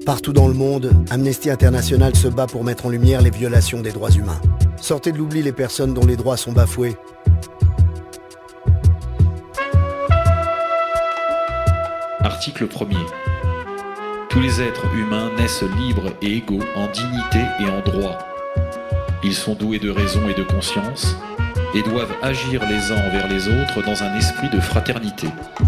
Partout dans le monde, Amnesty International se bat pour mettre en lumière les violations des droits humains. Sortez de l'oubli les personnes dont les droits sont bafoués. Article 1er. Tous les êtres humains naissent libres et égaux en dignité et en droit. Ils sont doués de raison et de conscience et doivent agir les uns envers les autres dans un esprit de fraternité.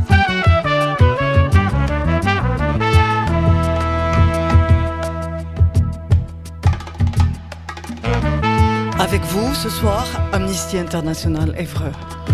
Avec vous, ce soir, Amnesty International Évreux.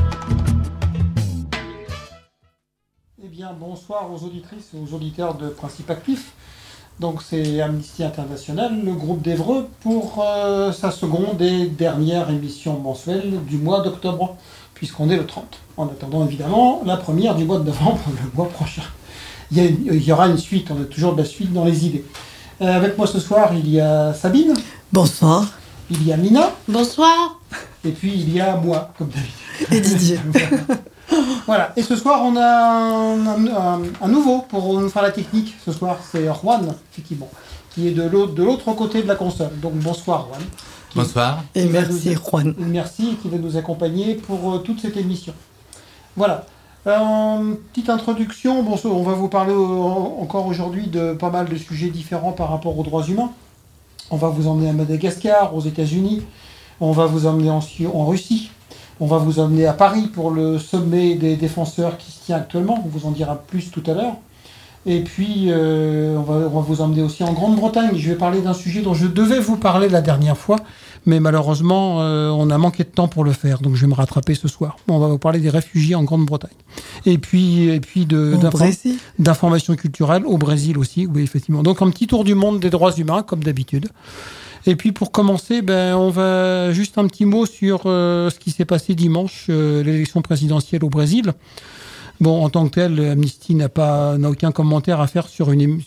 Eh bien, bonsoir aux auditrices et aux auditeurs de Principe Actif. Donc, c'est Amnesty International, le groupe d'Évreux, pour sa seconde et dernière émission mensuelle du mois d'octobre, puisqu'on est le 30. En attendant, évidemment, la première du mois de novembre, le mois prochain. Il y aura une suite, on a toujours de la suite dans les idées. Avec moi ce soir, il y a Sabine. Bonsoir. Il y a Mina. Bonsoir. Et puis il y a moi, comme d'habitude. Et Didier. Voilà. Et ce soir, on a un nouveau pour nous faire la technique. Ce soir, c'est Juan, effectivement, qui est de l'autre côté de la console. Donc bonsoir, Juan. Bonsoir. Et merci, Juan. Merci, qui va nous accompagner pour toute cette émission. Voilà. Petite introduction. Bon, on va vous parler encore aujourd'hui de pas mal de sujets différents par rapport aux droits humains. On va vous emmener à Madagascar, aux États-Unis. On va vous emmener en Russie. On va vous emmener à Paris pour le sommet des défenseurs qui se tient actuellement. On vous en dira plus tout à l'heure. Et puis, on va vous emmener aussi en Grande-Bretagne. Je vais parler d'un sujet dont je devais vous parler la dernière fois, mais malheureusement, on a manqué de temps pour le faire. Donc, je vais me rattraper ce soir. On va vous parler des réfugiés en Grande-Bretagne. Et puis d'informations culturelles au Brésil aussi, oui, effectivement. Donc, un petit tour du monde des droits humains, comme d'habitude. Et puis, pour commencer, on va juste un petit mot sur ce qui s'est passé dimanche, l'élection présidentielle au Brésil. Bon, en tant que tel, Amnesty n'a aucun commentaire à faire sur une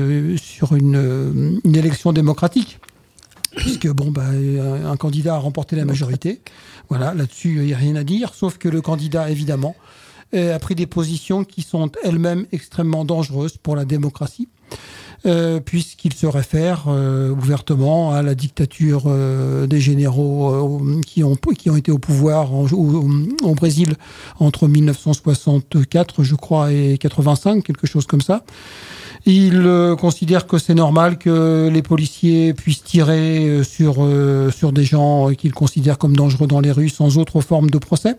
élection démocratique, puisque un candidat a remporté la majorité. Voilà, là-dessus, il n'y a rien à dire, sauf que le candidat, évidemment, a pris des positions qui sont elles-mêmes extrêmement dangereuses pour la démocratie, puisqu'il se réfère ouvertement à la dictature des généraux qui ont été au pouvoir au Brésil entre 1964, je crois, et 85, quelque chose comme ça. Il considère que c'est normal que les policiers puissent tirer sur des gens qu'ils considèrent comme dangereux dans les rues sans autre forme de procès.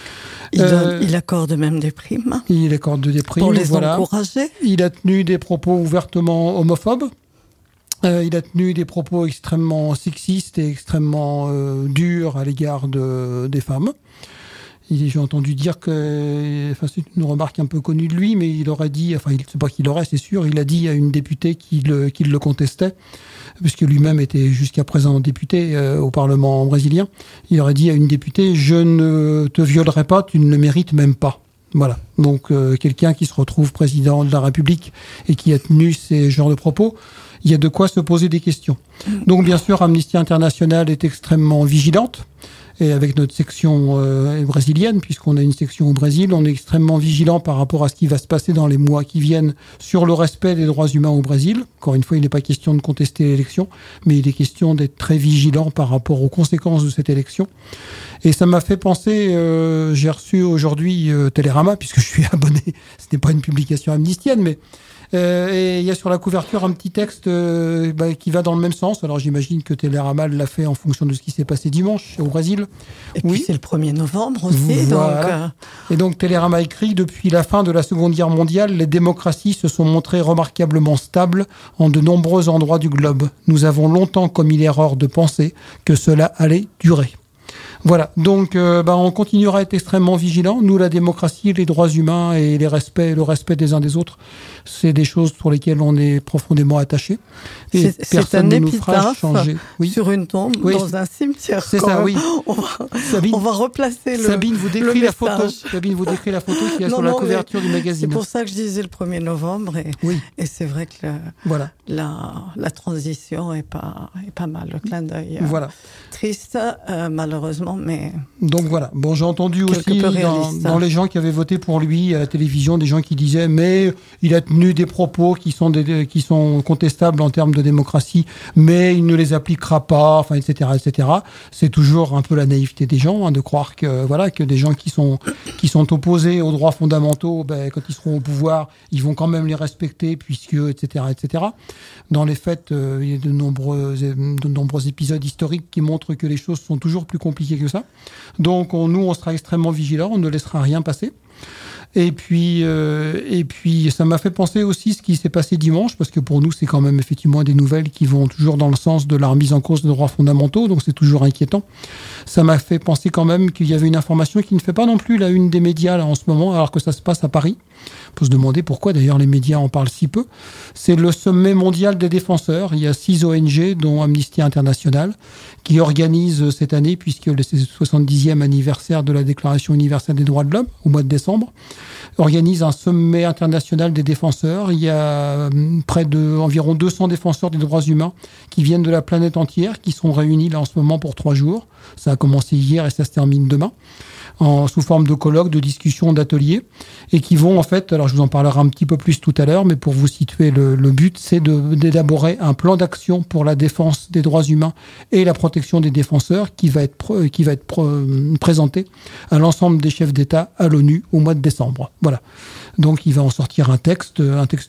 Il accorde même des primes. Il accorde des primes. Pour les encourager. Il a tenu des propos ouvertement homophobes. Il a tenu des propos extrêmement sexistes et extrêmement durs à l'égard des femmes. J'ai entendu dire que, c'est une remarque un peu connue de lui, mais il aurait dit, c'est pas qu'il aurait, c'est sûr, il a dit à une députée qu'il le contestait, puisque lui-même était jusqu'à présent député au Parlement brésilien. Il aurait dit à une députée, je ne te violerai pas, tu ne le mérites même pas. Voilà. Donc, quelqu'un qui se retrouve président de la République et qui a tenu ces genres de propos, il y a de quoi se poser des questions. Donc, bien sûr, Amnesty International est extrêmement vigilante. Et avec notre section brésilienne, puisqu'on a une section au Brésil, on est extrêmement vigilant par rapport à ce qui va se passer dans les mois qui viennent sur le respect des droits humains au Brésil. Encore une fois, il n'est pas question de contester l'élection, mais il est question d'être très vigilant par rapport aux conséquences de cette élection. Et ça m'a fait penser, j'ai reçu aujourd'hui Télérama, puisque je suis abonné, ce n'est pas une publication amnistienne, mais... et il y a sur la couverture un petit texte qui va dans le même sens. Alors j'imagine que Télérama l'a fait en fonction de ce qui s'est passé dimanche au Brésil. Et puis c'est le 1er novembre aussi. Voilà. Et donc Télérama écrit « Depuis la fin de la Seconde Guerre mondiale, les démocraties se sont montrées remarquablement stables en de nombreux endroits du globe. Nous avons longtemps commis l'erreur de penser que cela allait durer. » Voilà, donc on continuera à être extrêmement vigilants. Nous, la démocratie, les droits humains et le respect des uns des autres, c'est des choses pour lesquelles on est profondément attachés. Et c'est un épitaphe oui. Sur une tombe dans un cimetière. C'est ça, oui. On va replacer Sabine vous décrit la photo. Sabine vous décrit la photo qu'il y a sur la couverture du magazine. C'est pour ça que je disais le 1er novembre. Et c'est vrai que la transition est pas mal, le clin d'œil. Voilà. Triste, malheureusement, mais... Donc voilà. Bon, j'ai entendu aussi dans les gens qui avaient voté pour lui à la télévision, des gens qui disaient mais il a tenu des propos qui sont contestables en termes de démocratie, mais il ne les appliquera pas, enfin, etc., etc. C'est toujours un peu la naïveté des gens, de croire que des gens qui sont opposés aux droits fondamentaux, quand ils seront au pouvoir, ils vont quand même les respecter, puisque, etc., etc. Dans les faits, il y a de nombreux épisodes historiques qui montrent que les choses sont toujours plus compliquées que ça. Donc, on sera extrêmement vigilants, on ne laissera rien passer. Et puis, ça m'a fait penser aussi ce qui s'est passé dimanche, parce que pour nous, c'est quand même effectivement des nouvelles qui vont toujours dans le sens de la remise en cause des droits fondamentaux, donc c'est toujours inquiétant. Ça m'a fait penser quand même qu'il y avait une information qui ne fait pas non plus la une des médias là, en ce moment, alors que ça se passe à Paris. On peut se demander pourquoi d'ailleurs les médias en parlent si peu. C'est le sommet mondial des défenseurs. Il y a 6 ONG, dont Amnesty International, qui organisent cette année, puisque c'est le 70e anniversaire de la Déclaration universelle des droits de l'homme, au mois de décembre, organise un sommet international des défenseurs. Il y a environ 200 défenseurs des droits humains qui viennent de la planète entière, qui sont réunis là en ce moment pour 3 jours. Ça a commencé hier et ça se termine demain, sous forme de colloques, de discussions, d'ateliers, et qui vont en fait, alors je vous en parlerai un petit peu plus tout à l'heure, mais pour vous situer le but, c'est d'élaborer un plan d'action pour la défense des droits humains et la protection des défenseurs qui va être présenté à l'ensemble des chefs d'État à l'ONU au mois de décembre. Voilà. Donc il va en sortir un texte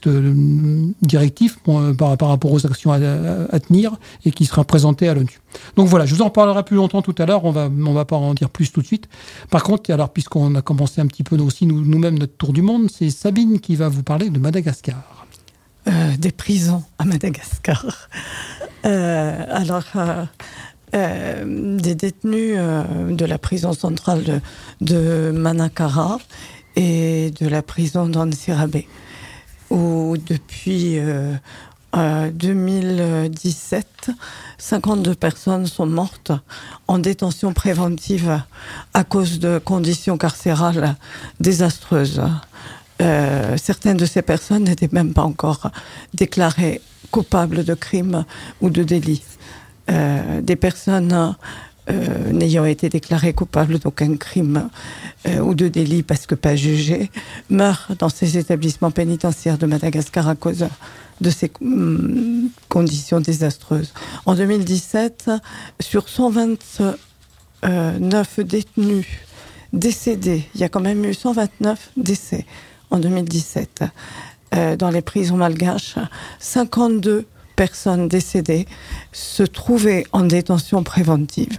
directif par rapport aux actions à tenir et qui sera présenté à l'ONU. Donc voilà, je vous en parlerai plus longtemps tout à l'heure, on va pas en dire plus tout de suite. Par contre, alors puisqu'on a commencé un petit peu aussi nous-mêmes notre tour du monde, c'est Sabine qui va vous parler de Madagascar. Des prisons à Madagascar. Des détenus de la prison centrale de Manakara et de la prison d'Antsirabe, où depuis 2017, 52 personnes sont mortes en détention préventive à cause de conditions carcérales désastreuses. Certaines de ces personnes n'étaient même pas encore déclarées coupables de crimes ou de délits. Des personnes n'ayant été déclarées coupables d'aucun crime ou de délit parce que pas jugées meurent dans ces établissements pénitentiaires de Madagascar à cause de ces conditions désastreuses. En 2017, sur 129 détenus décédés, il y a quand même eu 129 décès en 2017. Dans les prisons malgaches, 52 personnes décédées se trouvaient en détention préventive.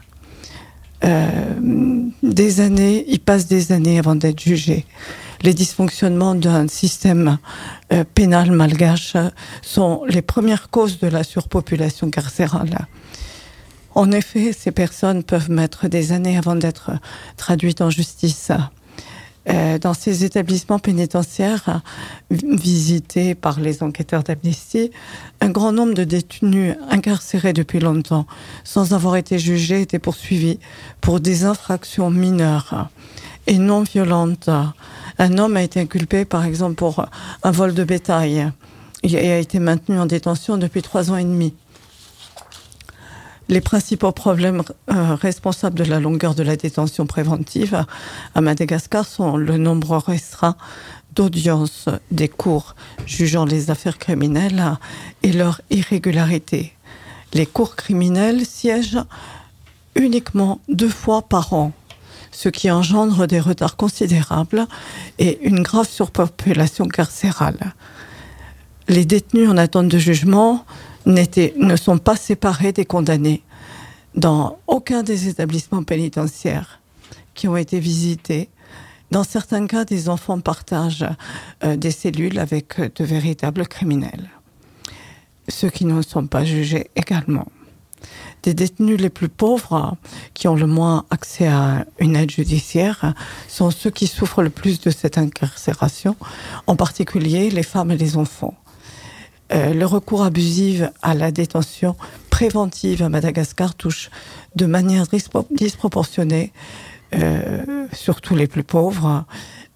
Ils passent des années avant d'être jugés. Les dysfonctionnements d'un système pénal malgache sont les premières causes de la surpopulation carcérale. En effet, ces personnes peuvent mettre des années avant d'être traduites en justice. Dans ces établissements pénitentiaires visités par les enquêteurs d'Amnesty, un grand nombre de détenus incarcérés depuis longtemps, sans avoir été jugés, étaient poursuivis pour des infractions mineures et non violentes. Un homme a été inculpé, par exemple, pour un vol de bétail et a été maintenu en détention depuis 3 ans et demi. Les principaux problèmes responsables de la longueur de la détention préventive à Madagascar sont le nombre restreint d'audiences des cours jugeant les affaires criminelles et leur irrégularité. Les cours criminels siègent uniquement 2 fois par an, ce qui engendre des retards considérables et une grave surpopulation carcérale. Les détenus en attente de jugement ne sont pas séparés des condamnés dans aucun des établissements pénitentiaires qui ont été visités. Dans certains cas, des enfants partagent des cellules avec de véritables criminels, ceux qui ne sont pas jugés également. Des détenus les plus pauvres, qui ont le moins accès à une aide judiciaire, sont ceux qui souffrent le plus de cette incarcération, en particulier les femmes et les enfants. Le recours abusif à la détention préventive à Madagascar touche de manière disproportionnée, surtout les plus pauvres,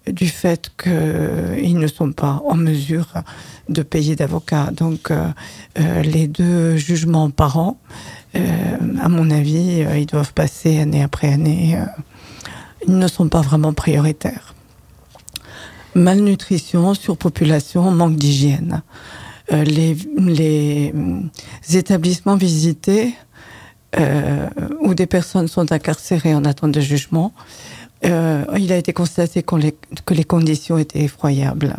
du fait qu'ils ne sont pas en mesure de payer d'avocats. Donc, les 2 jugements par an, à mon avis, ils doivent passer année après année. Ils ne sont pas vraiment prioritaires. Malnutrition, surpopulation, manque d'hygiène. Les établissements visités où des personnes sont incarcérées en attente de jugement, il a été constaté que les conditions étaient effroyables.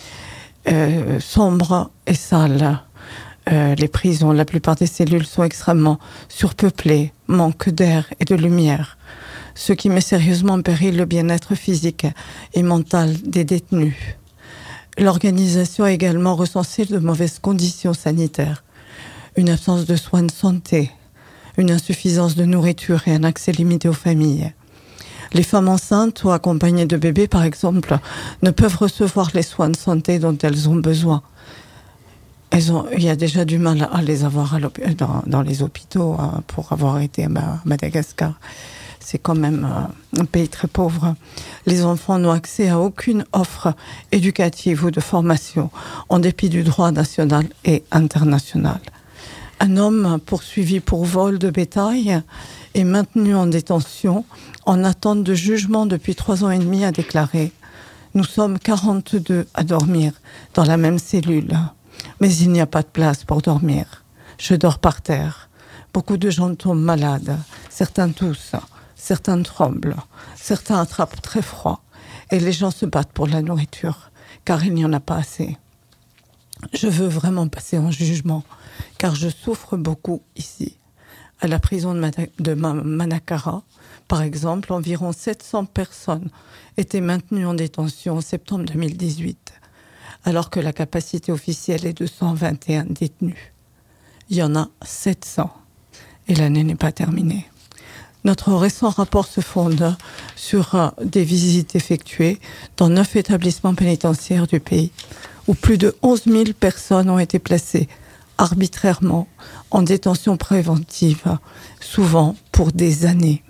Sombres et sales. Les prisons, la plupart des cellules sont extrêmement surpeuplées, manque d'air et de lumière, ce qui met sérieusement en péril le bien-être physique et mental des détenus. L'organisation a également recensé de mauvaises conditions sanitaires, une absence de soins de santé, une insuffisance de nourriture et un accès limité aux familles. Les femmes enceintes ou accompagnées de bébés, par exemple, ne peuvent recevoir les soins de santé dont elles ont besoin. Il y a déjà du mal à les avoir dans les hôpitaux pour avoir été à Madagascar. C'est quand même un pays très pauvre. Les enfants n'ont accès à aucune offre éducative ou de formation, en dépit du droit national et international. Un homme poursuivi pour vol de bétail est maintenu en détention en attente de jugement depuis 3 ans et demi, a déclaré. Nous sommes 42 à dormir dans la même cellule. Mais il n'y a pas de place pour dormir. Je dors par terre. Beaucoup de gens tombent malades. Certains toussent, certains tremblent, certains attrapent très froid. Et les gens se battent pour la nourriture, car il n'y en a pas assez. Je veux vraiment passer en jugement, car je souffre beaucoup ici. À la prison de Manakara, par exemple, environ 700 personnes étaient maintenues en détention en septembre 2018. Alors que la capacité officielle est de 121 détenus. Il y en a 700 et l'année n'est pas terminée. Notre récent rapport se fonde sur des visites effectuées dans 9 établissements pénitentiaires du pays, où plus de 11 000 personnes ont été placées arbitrairement en détention préventive, souvent pour des années.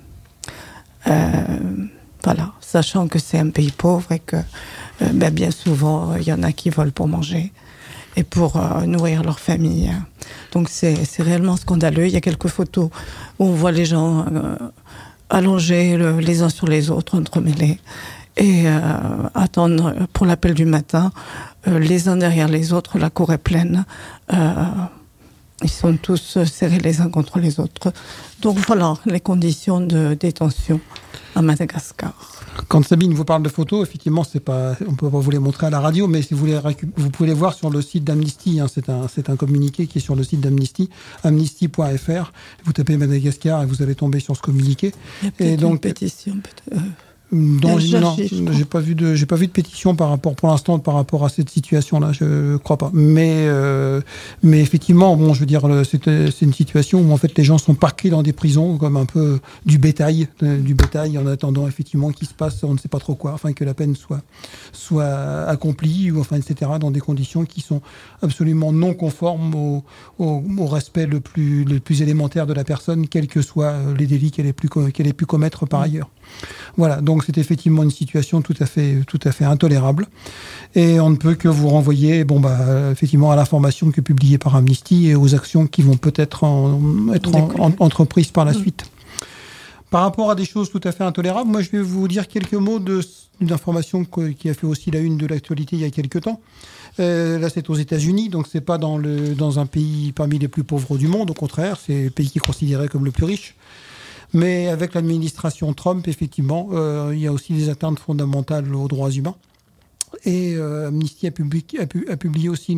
Voilà, sachant que c'est un pays pauvre et que bien souvent, il y en a qui volent pour manger et pour nourrir leur famille. Donc c'est réellement scandaleux. Il y a quelques photos où on voit les gens allongés les uns sur les autres, entremêlés, et attendre pour l'appel du matin, les uns derrière les autres, la cour est pleine. Ils sont tous serrés les uns contre les autres. Donc voilà les conditions de détention à Madagascar. Quand Sabine vous parle de photos, effectivement, on ne peut pas vous les montrer à la radio, mais si vous vous pouvez les voir sur le site d'Amnesty. C'est un communiqué qui est sur le site d'Amnesty, amnesty.fr. Vous tapez Madagascar et vous allez tomber sur ce communiqué. Il y a peut-être une pétition, peut-être. Non, j'ai pas vu de pétition pour l'instant par rapport à cette situation-là, je crois pas. Mais effectivement, bon, je veux dire, c'est une situation où en fait les gens sont parqués dans des prisons comme un peu du bétail en attendant effectivement qu'il se passe, on ne sait pas trop quoi, afin que la peine soit accomplie ou enfin etc. dans des conditions qui sont absolument non conformes au respect le plus élémentaire de la personne, quels que soient les délits qu'elle ait pu commettre par ailleurs. Voilà, donc c'est effectivement une situation tout à fait intolérable, et on ne peut que vous renvoyer, effectivement, à l'information qui est publiée par Amnesty et aux actions qui vont peut-être être entreprises par la suite. Par rapport à des choses tout à fait intolérables, moi je vais vous dire quelques mots d'une information qui a fait aussi la une de l'actualité il y a quelques temps. Là, c'est aux États-Unis, donc c'est pas dans un pays parmi les plus pauvres du monde. Au contraire, c'est le pays qui est considéré comme le plus riche. Mais avec l'administration Trump, effectivement, il y a aussi des atteintes fondamentales aux droits humains. Et Amnesty a publié aussi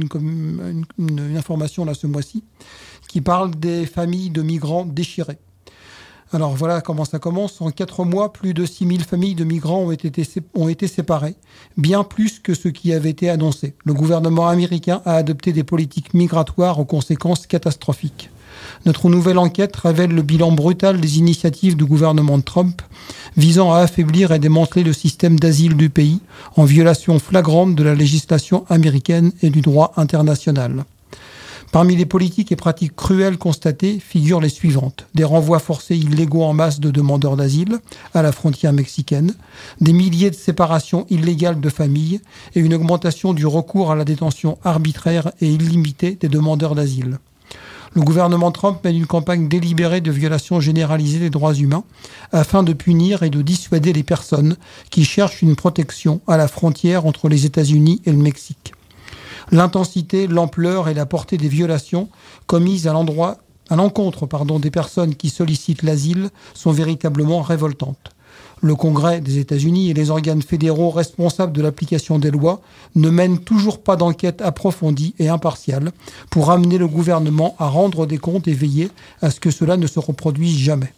une information là ce mois-ci qui parle des familles de migrants déchirées. Alors voilà comment ça commence. En 4 mois, plus de 6 000 familles de migrants ont été séparées, bien plus que ce qui avait été annoncé. Le gouvernement américain a adopté des politiques migratoires aux conséquences catastrophiques. Notre nouvelle enquête révèle le bilan brutal des initiatives du gouvernement de Trump visant à affaiblir et démanteler le système d'asile du pays en violation flagrante de la législation américaine et du droit international. Parmi les politiques et pratiques cruelles constatées figurent les suivantes. Des renvois forcés illégaux en masse de demandeurs d'asile à la frontière mexicaine, des milliers de séparations illégales de familles et une augmentation du recours à la détention arbitraire et illimitée des demandeurs d'asile. Le gouvernement Trump mène une campagne délibérée de violation généralisée des droits humains afin de punir et de dissuader les personnes qui cherchent une protection à la frontière entre les États-Unis et le Mexique. L'intensité, l'ampleur et la portée des violations commises à l'encontre des personnes qui sollicitent l'asile sont véritablement révoltantes. Le Congrès des États-Unis et les organes fédéraux responsables de l'application des lois ne mènent toujours pas d'enquête approfondie et impartiale pour amener le gouvernement à rendre des comptes et veiller à ce que cela ne se reproduise jamais.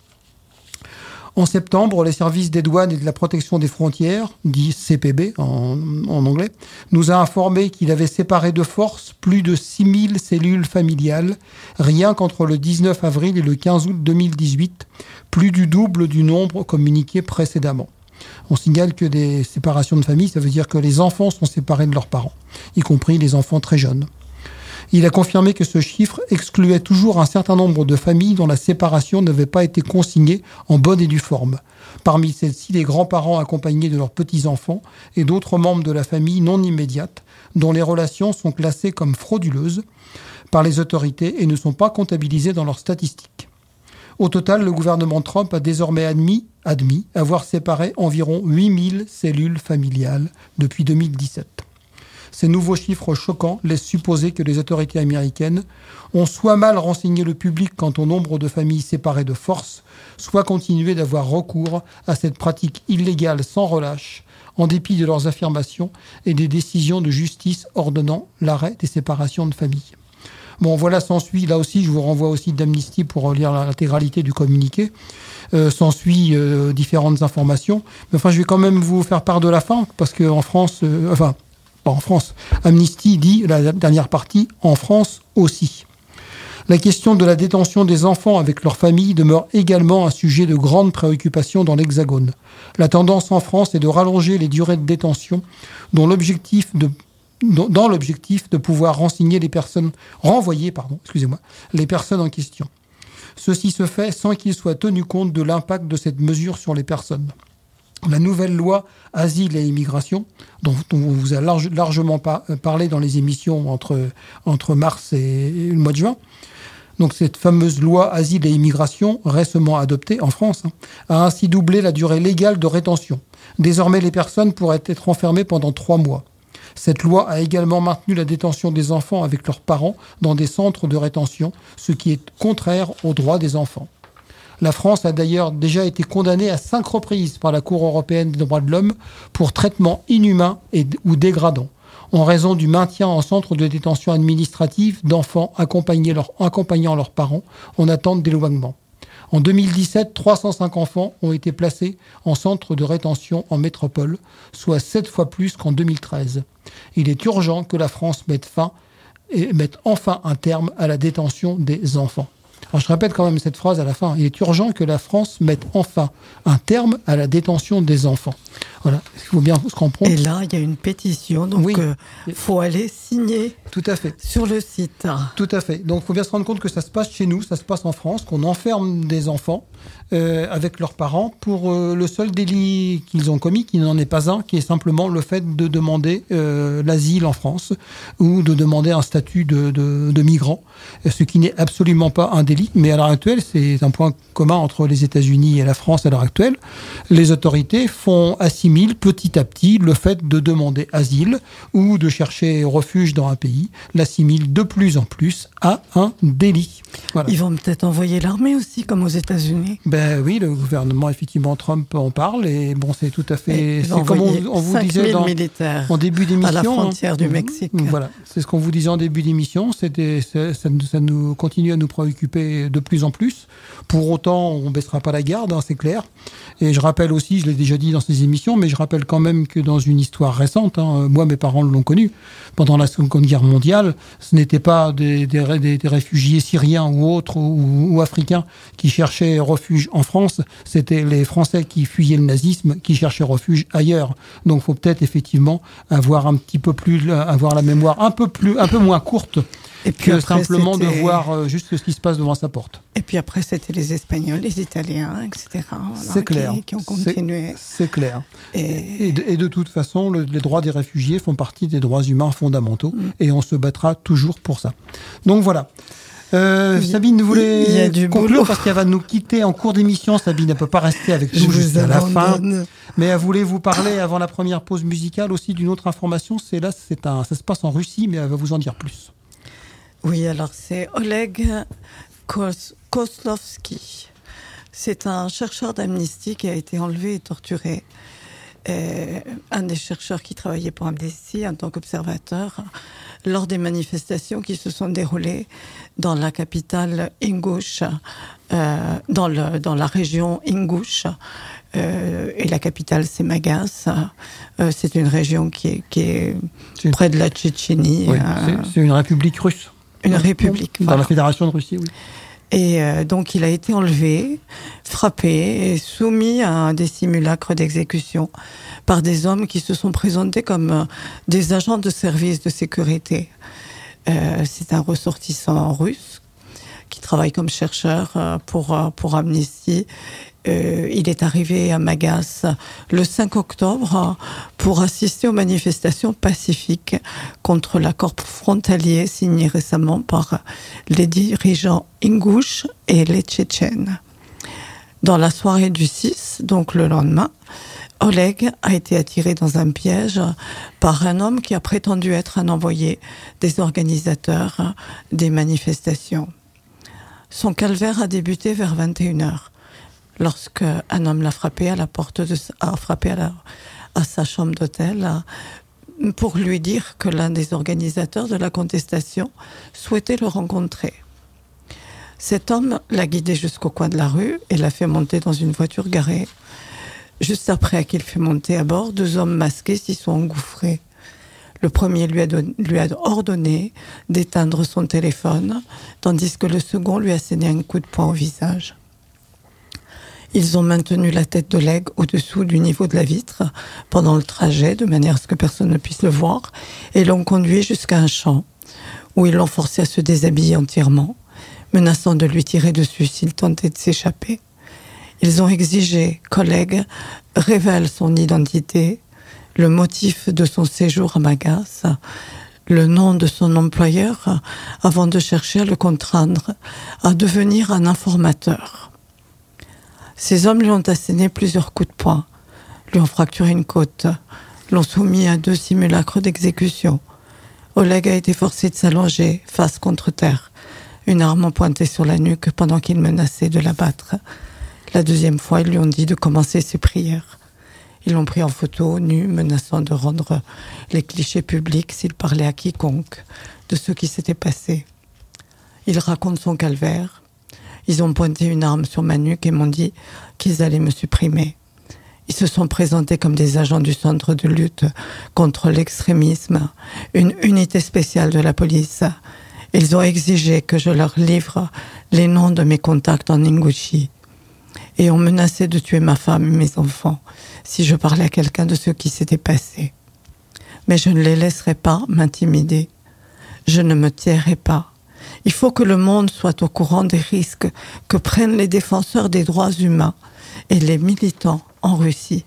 En septembre, les services des douanes et de la protection des frontières, dit CPB en anglais, nous a informé qu'il avait séparé de force plus de 6000 cellules familiales, rien qu'entre le 19 avril et le 15 août 2018, plus du double du nombre communiqué précédemment. On signale que des séparations de famille, ça veut dire que les enfants sont séparés de leurs parents, y compris les enfants très jeunes. Il a confirmé que ce chiffre excluait toujours un certain nombre de familles dont la séparation n'avait pas été consignée en bonne et due forme. Parmi celles-ci, les grands-parents accompagnés de leurs petits-enfants et d'autres membres de la famille non immédiate, dont les relations sont classées comme frauduleuses par les autorités et ne sont pas comptabilisées dans leurs statistiques. Au total, le gouvernement Trump a désormais admis avoir séparé environ 8000 cellules familiales depuis 2017. Ces nouveaux chiffres choquants laissent supposer que les autorités américaines ont soit mal renseigné le public quant au nombre de familles séparées de force, soit continué d'avoir recours à cette pratique illégale sans relâche, en dépit de leurs affirmations et des décisions de justice ordonnant l'arrêt des séparations de familles. Bon, voilà, s'ensuit, là aussi, je vous renvoie aussi d'Amnesty pour lire l'intégralité du communiqué. S'ensuit différentes informations. Mais enfin, je vais quand même vous faire part de la fin, parce qu'en France... pas en France. Amnesty dit, la dernière partie, en France aussi. La question de la détention des enfants avec leurs familles demeure également un sujet de grande préoccupation dans l'Hexagone. La tendance en France est de rallonger les durées de détention dans l'objectif de pouvoir renvoyer les personnes en question. Ceci se fait sans qu'il soit tenu compte de l'impact de cette mesure sur les personnes. La nouvelle loi Asile et Immigration, dont on vous a largement parlé dans les émissions entre mars et le mois de juin, donc cette fameuse loi Asile et Immigration, récemment adoptée en France, a ainsi doublé la durée légale de rétention. Désormais, les personnes pourraient être enfermées pendant 3 mois. Cette loi a également maintenu la détention des enfants avec leurs parents dans des centres de rétention, ce qui est contraire aux droits des enfants. La France a d'ailleurs déjà été condamnée à 5 reprises par la Cour européenne des droits de l'homme pour traitement inhumain ou dégradant, en raison du maintien en centre de détention administrative d'enfants accompagnant leurs parents en attente d'éloignement. En 2017, 305 enfants ont été placés en centre de rétention en métropole, soit 7 fois plus qu'en 2013. Il est urgent que la France mette enfin un terme à la détention des enfants. Alors je répète quand même cette phrase à la fin. Il est urgent que la France mette enfin un terme à la détention des enfants. Voilà, il faut bien se comprendre. Et là, il y a une pétition, donc faut aller signer. Tout à fait. Sur le site. Tout à fait. Donc il faut bien se rendre compte que ça se passe chez nous, ça se passe en France, qu'on enferme des enfants avec leurs parents pour le seul délit qu'ils ont commis, qui n'en est pas un, qui est simplement le fait de demander l'asile en France ou de demander un statut de migrant, ce qui n'est absolument pas un délit. Mais à l'heure actuelle, c'est un point commun entre les États-Unis et la France à l'heure actuelle. Les autorités assimilent petit à petit le fait de demander asile ou de chercher refuge dans un pays, l'assimilent de plus en plus à un délit. Voilà. Ils vont peut-être envoyer l'armée aussi, comme aux États-Unis. Ben oui, le gouvernement, effectivement, Trump en parle, et bon, c'est tout à fait... C'est comme on vous disait en début d'émission. À la frontière du Mexique. Voilà, c'est ce qu'on vous disait en début d'émission, ça nous continue à nous préoccuper de plus en plus. Pour autant, on ne baissera pas la garde, c'est clair. Et je rappelle aussi, je l'ai déjà dit dans ces émissions, mais je rappelle quand même que dans une histoire récente, moi, mes parents l'ont connu, pendant la Seconde Guerre mondiale, ce n'étaient pas des réfugiés syriens ou autres, ou africains, qui cherchaient refuge en France, c'était les Français qui fuyaient le nazisme, qui cherchaient refuge ailleurs. Donc, il faut peut-être effectivement avoir la mémoire un peu moins courte que simplement de voir juste ce qui se passe devant sa porte. Et puis après, c'était les Espagnols, les Italiens, etc. C'est clair. Qui ont continué. C'est clair. Et de toute façon, les droits des réfugiés font partie des droits humains fondamentaux et on se battra toujours pour ça. Donc voilà. Sabine voulait conclure parce qu'elle va nous quitter en cours d'émission. Sabine ne peut pas rester avec nous jusqu'à la fin. Mais elle voulait vous parler avant la première pause musicale aussi d'une autre information. Ça se passe en Russie, mais elle va vous en dire plus. Oui, alors c'est Oleg Kozlovsky. C'est un chercheur d'Amnesty qui a été enlevé et torturé. Un des chercheurs qui travaillait pour Amnesty en tant qu'observateur lors des manifestations qui se sont déroulées dans la capitale Ingouche, dans la région Ingouche, et la capitale c'est Magas. C'est une région qui est près de la Tchétchénie. Oui, c'est une république russe. Une république. Dans la Fédération de Russie, oui. Et donc il a été enlevé, frappé et soumis à des simulacres d'exécution par des hommes qui se sont présentés comme des agents de service de sécurité. C'est un ressortissant russe qui travaille comme chercheur pour Amnesty. Il est arrivé à Magas le 5 octobre pour assister aux manifestations pacifiques contre l'accord frontalier signé récemment par les dirigeants ingouches et les Tchétchènes. Dans la soirée du 6, donc le lendemain, Oleg a été attiré dans un piège par un homme qui a prétendu être un envoyé des organisateurs des manifestations. Son calvaire a débuté vers 21h. Lorsque un homme l'a frappé à la porte à sa chambre d'hôtel pour lui dire que l'un des organisateurs de la contestation souhaitait le rencontrer. Cet homme l'a guidé jusqu'au coin de la rue et l'a fait monter dans une voiture garée. Juste après qu'il fut monté à bord, 2 hommes masqués s'y sont engouffrés. Le premier lui a ordonné d'éteindre son téléphone, tandis que le second lui a asséné un coup de poing au visage. Ils ont maintenu la tête d'Oleg au-dessous du niveau de la vitre pendant le trajet, de manière à ce que personne ne puisse le voir, et l'ont conduit jusqu'à un champ, où ils l'ont forcé à se déshabiller entièrement, menaçant de lui tirer dessus s'il tentait de s'échapper. Ils ont exigé qu'Oleg révèle son identité, le motif de son séjour à Magas, le nom de son employeur, avant de chercher à le contraindre à devenir un informateur. Ces hommes lui ont asséné plusieurs coups de poing, lui ont fracturé une côte, l'ont soumis à 2 simulacres d'exécution. Oleg a été forcé de s'allonger, face contre terre, une arme pointée sur la nuque pendant qu'il menaçait de l'abattre. La 2e fois, ils lui ont dit de commencer ses prières. Ils l'ont pris en photo, nu, menaçant de rendre les clichés publics s'il parlait à quiconque de ce qui s'était passé. Il raconte son calvaire. Ils ont pointé une arme sur ma nuque et m'ont dit qu'ils allaient me supprimer. Ils se sont présentés comme des agents du centre de lutte contre l'extrémisme, une unité spéciale de la police. Ils ont exigé que je leur livre les noms de mes contacts en Ingouchie et ont menacé de tuer ma femme et mes enfants si je parlais à quelqu'un de ce qui s'était passé. Mais je ne les laisserai pas m'intimider. Je ne me tairai pas. Il faut que le monde soit au courant des risques que prennent les défenseurs des droits humains et les militants en Russie.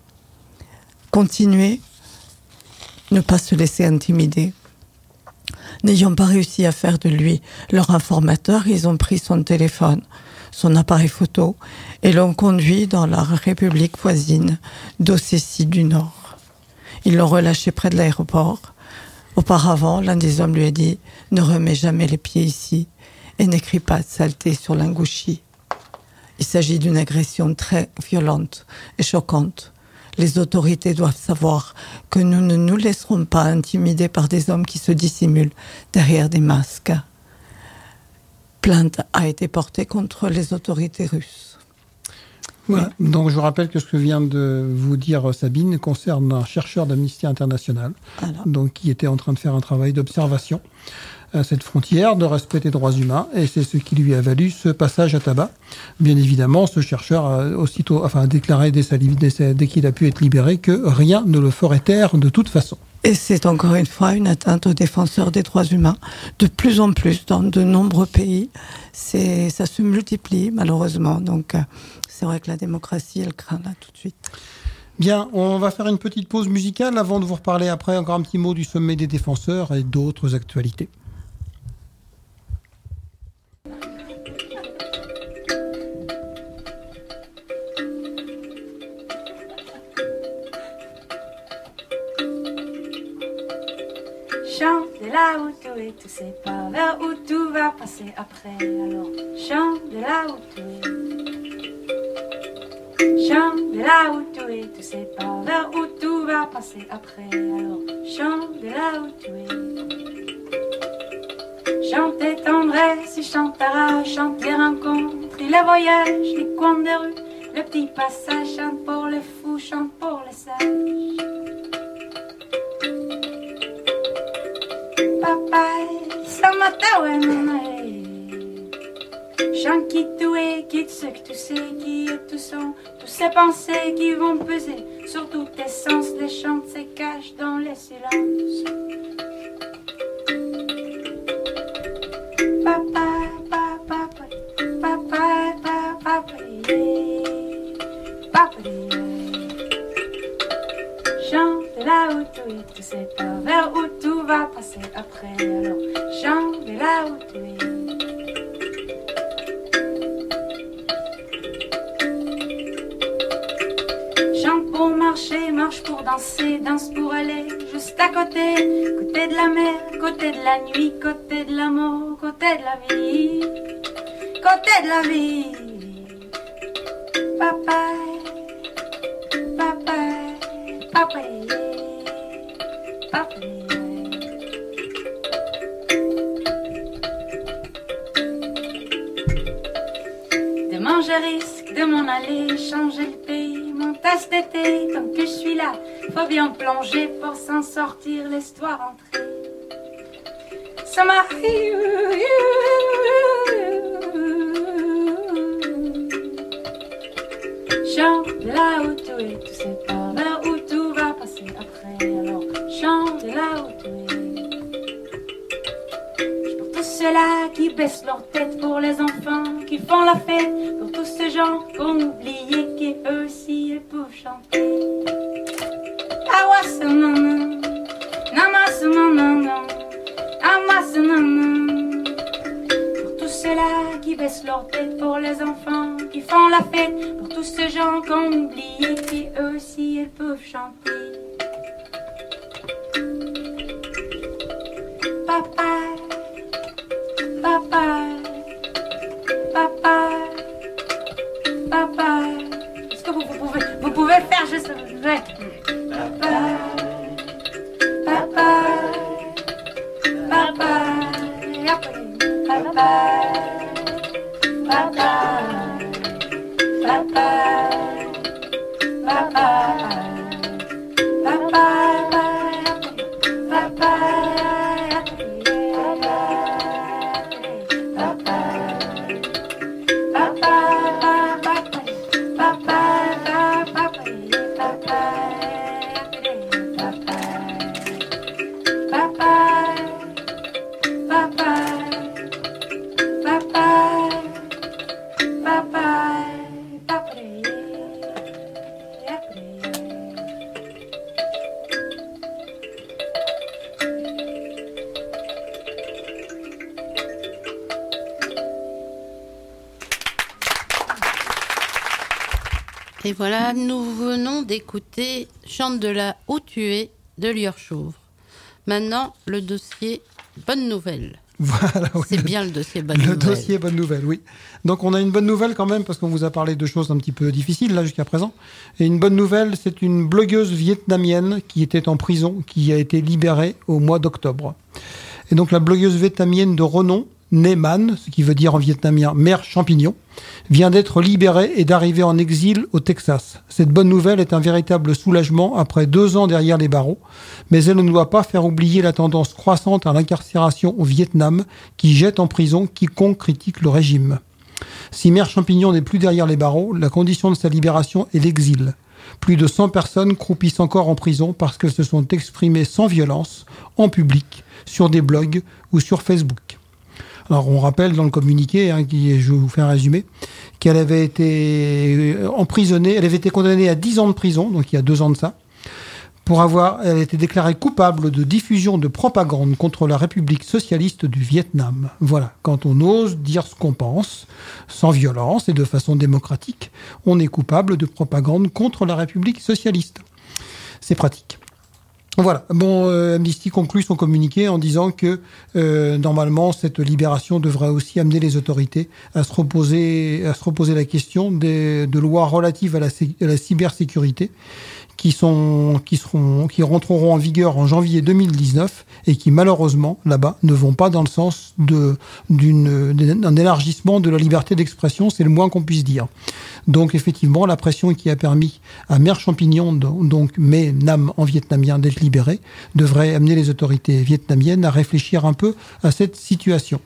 Continuer, ne pas se laisser intimider. N'ayant pas réussi à faire de lui leur informateur, ils ont pris son téléphone, son appareil photo et l'ont conduit dans la république voisine d'Ossétie du Nord. Ils l'ont relâché près de l'aéroport. Auparavant, l'un des hommes lui a dit « Ne remets jamais les pieds ici et n'écris pas de saleté sur l'Ingouchie ». Il s'agit d'une agression très violente et choquante. Les autorités doivent savoir que nous ne nous laisserons pas intimider par des hommes qui se dissimulent derrière des masques. Plainte a été portée contre les autorités russes. Voilà. Donc je vous rappelle que ce que vient de vous dire Sabine concerne un chercheur d'Amnesty International, donc qui était en train de faire un travail d'observation à cette frontière, de respect des droits humains, et c'est ce qui lui a valu ce passage à tabac. Bien évidemment, ce chercheur a déclaré dès qu'il a pu être libéré que rien ne le ferait taire de toute façon. Et c'est encore une fois une atteinte aux défenseurs des droits humains. De plus en plus, dans de nombreux pays, ça se multiplie malheureusement. Donc c'est vrai que la démocratie, elle craint là tout de suite. Bien, on va faire une petite pause musicale avant de vous reparler après encore un petit mot du sommet des défenseurs et d'autres actualités. Chante de là où tout est, tu sais pas vers où tout va passer après. Alors chante de là où tout est. Chante de là où tout est, tu sais pas vers où tout va passer après. Alors chante de là où tout est. Chante tes tendresses, chante ta rage, chante les rencontres et les voyages, les coins des rues, le petit passage. Chante pour les fous, chante pour les sages. Papa, ça m'attend, chante qui tout est, qui ce que tu sais, qui est tout son, tous ces pensées qui vont peser sur tous tes sens, les chantes se cachent dans les silences. Papa, papa, papa, papa, papa, chante là où tout est, tu sais pas vers où tout va passer après. Alors chante là où tout est. Chante pour marcher, marche pour danser, danse pour aller juste à côté. Côté de la mer, côté de la nuit, côté de l'amour, côté de la vie. Côté de la vie. Papa, papa, papa, papa. Demain je risque de m'en aller, changer le pays, mon tasse d'été. Tant que je suis là, faut bien plonger pour s'en sortir, l'histoire entrée. Ça m'arrive. Chante là où tout est, tu sais pas vers où tout va passer après. Alors chante là où tout est. Je pour tous ceux-là qui baissent leur tête, pour les enfants qui font la fête, pour tous ces gens qu'on oublie qui eux aussi ils peuvent chanter. Awasanana, namasanana, amasanana. Pour tous ceux-là qui baissent leur tête, pour les enfants qui font la fête, pour tous ces gens qu'on oublie qui eux aussi ils peuvent chanter. Papa, papa, papa, papa. Est-ce que vous pouvez le faire juste ouais. Papa, papa, papa, papa, papa, papa, papa, papa, papa. Et voilà, nous venons d'écouter Chante de là où tu es de Lior Chauve. Maintenant, le dossier Bonne Nouvelle. Voilà, oui, c'est bien le dossier Bonne Nouvelle. Le dossier Bonne Nouvelle, oui. Donc on a une bonne nouvelle quand même, parce qu'on vous a parlé de choses un petit peu difficiles là jusqu'à présent. Et une bonne nouvelle, c'est une blogueuse vietnamienne qui était en prison, qui a été libérée au mois d'octobre. Et donc la blogueuse vietnamienne de renom, Nê Man, ce qui veut dire en vietnamien mère champignon, vient d'être libérée et d'arriver en exil au Texas. Cette bonne nouvelle est un véritable soulagement après 2 ans derrière les barreaux, mais elle ne doit pas faire oublier la tendance croissante à l'incarcération au Vietnam qui jette en prison quiconque critique le régime. Si mère champignon n'est plus derrière les barreaux, la condition de sa libération est l'exil. Plus de 100 personnes croupissent encore en prison parce qu'elles se sont exprimées sans violence, en public, sur des blogs ou sur Facebook. Alors, on rappelle dans le communiqué, je vais vous faire un résumé, qu'elle avait été emprisonnée, elle avait été condamnée à 10 ans de prison, donc il y a 2 ans de ça, elle a été déclarée coupable de diffusion de propagande contre la République socialiste du Vietnam. Voilà, quand on ose dire ce qu'on pense, sans violence et de façon démocratique, on est coupable de propagande contre la République socialiste. C'est pratique. Voilà. Bon, Amnesty conclut son communiqué en disant que normalement cette libération devrait aussi amener les autorités à se reposer la question de lois relatives à la cybersécurité qui rentreront en vigueur en janvier 2019 et qui malheureusement là-bas ne vont pas dans le sens d'un élargissement de la liberté d'expression, c'est le moins qu'on puisse dire. Donc effectivement, la pression qui a permis à Mère Champignon, donc Mais Nam en vietnamien, d'être libérée, devrait amener les autorités vietnamiennes à réfléchir un peu à cette situation.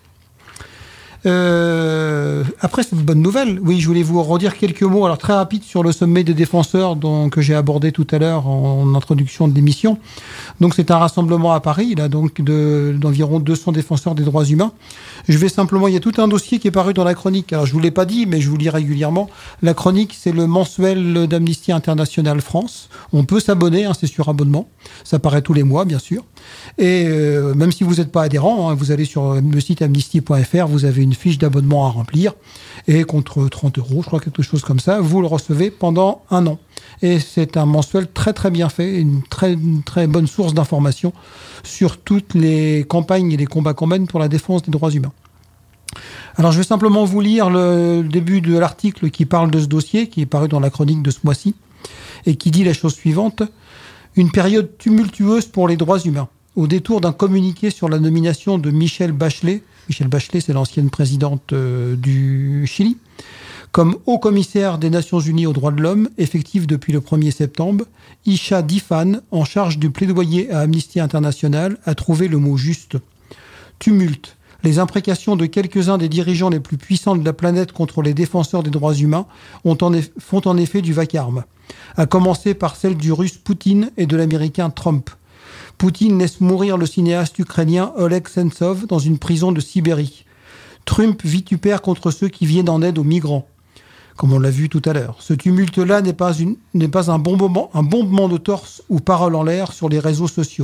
Après cette bonne nouvelle, oui, je voulais vous redire quelques mots, alors très rapides, sur le sommet des défenseurs que j'ai abordé tout à l'heure en introduction de l'émission. Donc c'est un rassemblement à Paris, là, donc d'environ 200 défenseurs des droits humains. Je vais simplement, il y a tout un dossier qui est paru dans la chronique. Alors je vous l'ai pas dit, mais je vous lis régulièrement. La chronique, c'est le mensuel d'Amnesty International France. On peut s'abonner, c'est sur abonnement. Ça paraît tous les mois, bien sûr. Et même si vous n'êtes pas adhérent, vous allez sur le site amnesty.fr, vous avez une fiche d'abonnement à remplir. Et contre 30 €, je crois, quelque chose comme ça, vous le recevez pendant 1 an. Et c'est un mensuel très très bien fait, une très bonne source d'informations sur toutes les campagnes et les combats qu'on mène pour la défense des droits humains. Alors je vais simplement vous lire le début de l'article qui parle de ce dossier, qui est paru dans la chronique de ce mois-ci, et qui dit la chose suivante. Une période tumultueuse pour les droits humains. Au détour d'un communiqué sur la nomination de Michelle Bachelet, c'est l'ancienne présidente du Chili, comme haut-commissaire des Nations Unies aux droits de l'homme, effectif depuis le 1er septembre, Isha Difan, en charge du plaidoyer à Amnesty International, a trouvé le mot juste. Tumulte. Les imprécations de quelques-uns des dirigeants les plus puissants de la planète contre les défenseurs des droits humains font en effet du vacarme. À commencer par celle du russe Poutine et de l'américain Trump. Poutine laisse mourir le cinéaste ukrainien Oleg Sentsov dans une prison de Sibérie. Trump vitupère contre ceux qui viennent en aide aux migrants, comme on l'a vu tout à l'heure. Ce tumulte-là n'est pas un bombement de torse ou parole en l'air sur les réseaux sociaux.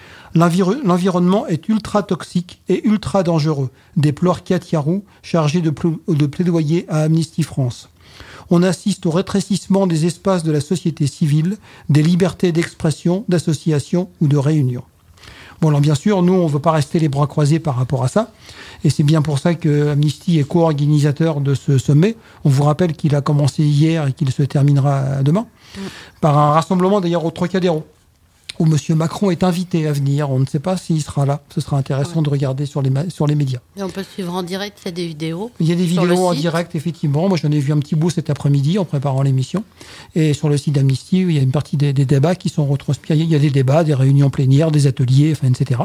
L'environnement est ultra toxique et ultra dangereux, déplore Katia Roux, chargée de plaidoyer à Amnesty France. On assiste au rétrécissement des espaces de la société civile, des libertés d'expression, d'association ou de réunion. Bon, alors bien sûr, nous, on ne veut pas rester les bras croisés par rapport à ça. Et c'est bien pour ça que Amnesty est co-organisateur de ce sommet. On vous rappelle qu'il a commencé hier et qu'il se terminera demain, par un rassemblement d'ailleurs au Trocadéro, où M. Macron est invité à venir. On ne sait pas s'il sera là. Ce sera intéressant de regarder sur les médias. Et on peut suivre en direct, il y a des vidéos. Il y a des vidéos en direct, effectivement. Moi, j'en ai vu un petit bout cet après-midi en préparant l'émission. Et sur le site d'Amnesty, il y a une partie des débats qui sont retransmis. Il y a des débats, des réunions plénières, des ateliers, etc.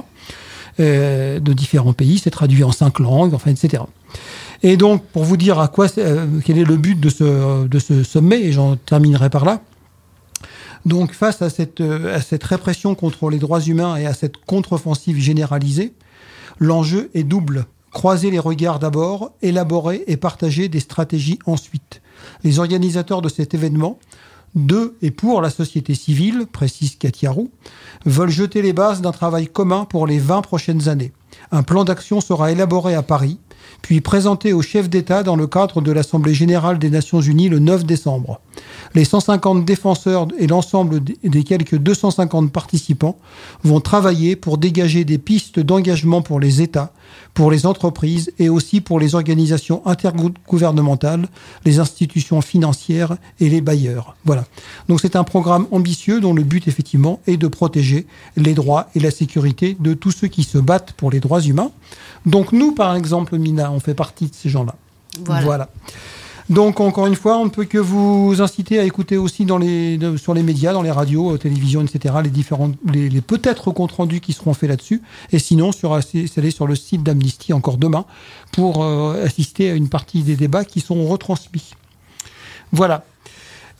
De différents pays. C'est traduit en 5 langues, etc. Et donc, pour vous dire quel est le but de ce sommet, et j'en terminerai par là. Donc, face à cette répression contre les droits humains et à cette contre-offensive généralisée, l'enjeu est double. Croiser les regards d'abord, élaborer et partager des stratégies ensuite. Les organisateurs de cet événement, de et pour la société civile, précise Katia Roux, veulent jeter les bases d'un travail commun pour les 20 prochaines années. Un plan d'action sera élaboré à Paris, puis présenté au chef d'État dans le cadre de l'Assemblée générale des Nations Unies le 9 décembre. Les 150 défenseurs et l'ensemble des quelques 250 participants vont travailler pour dégager des pistes d'engagement pour les États, pour les entreprises et aussi pour les organisations intergouvernementales, les institutions financières et les bailleurs. Voilà. Donc c'est un programme ambitieux dont le but effectivement est de protéger les droits et la sécurité de tous ceux qui se battent pour les droits humains. Donc nous, par exemple, Mina, on fait partie de ces gens-là. Voilà. Donc, encore une fois, on ne peut que vous inciter à écouter aussi sur les médias, dans les radios, télévisions, etc., les peut-être comptes rendus qui seront faits là-dessus. Et sinon, aller sur le site d'Amnesty encore demain pour assister à une partie des débats qui sont retransmis. Voilà.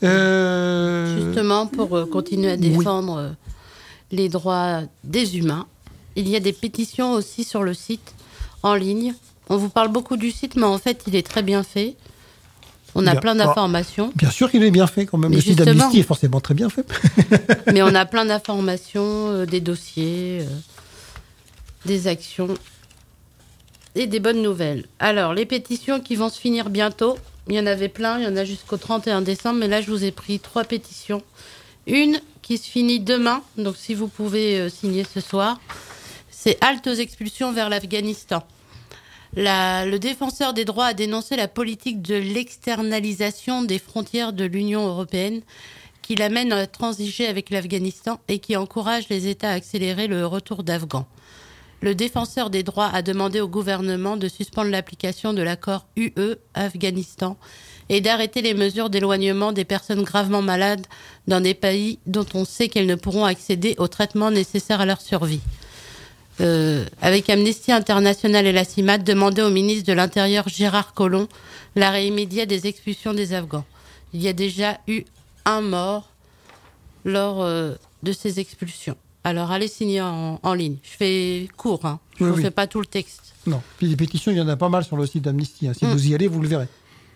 Justement, pour continuer à défendre les droits des humains, il y a des pétitions aussi sur le site, en ligne. On vous parle beaucoup du site, mais en fait, il est très bien fait. On a plein d'informations. Bien sûr qu'il est bien fait quand même. Mais le site d'Amnesty est forcément très bien fait. Mais on a plein d'informations, des dossiers, des actions et des bonnes nouvelles. Alors, les pétitions qui vont se finir bientôt, il y en avait plein, il y en a jusqu'au 31 décembre, mais là, je vous ai pris 3 pétitions. Une qui se finit demain, donc si vous pouvez signer ce soir, c'est halte aux expulsions vers l'Afghanistan. Le défenseur des droits a dénoncé la politique de l'externalisation des frontières de l'Union européenne qui l'amène à transiger avec l'Afghanistan et qui encourage les États à accélérer le retour d'Afghans. Le défenseur des droits a demandé au gouvernement de suspendre l'application de l'accord UE-Afghanistan et d'arrêter les mesures d'éloignement des personnes gravement malades dans des pays dont on sait qu'elles ne pourront accéder aux traitements nécessaires à leur survie. Avec Amnesty International et la CIMAD, demandait au ministre de l'Intérieur Gérard Collomb l'arrêt immédiat des expulsions des Afghans. Il y a déjà eu un mort lors de ces expulsions. Alors allez signer en ligne. Je fais court, hein. Je ne fais pas tout le texte. Non, puis les pétitions, il y en a pas mal sur le site d'Amnesty. Hein. Si vous y allez, vous le verrez.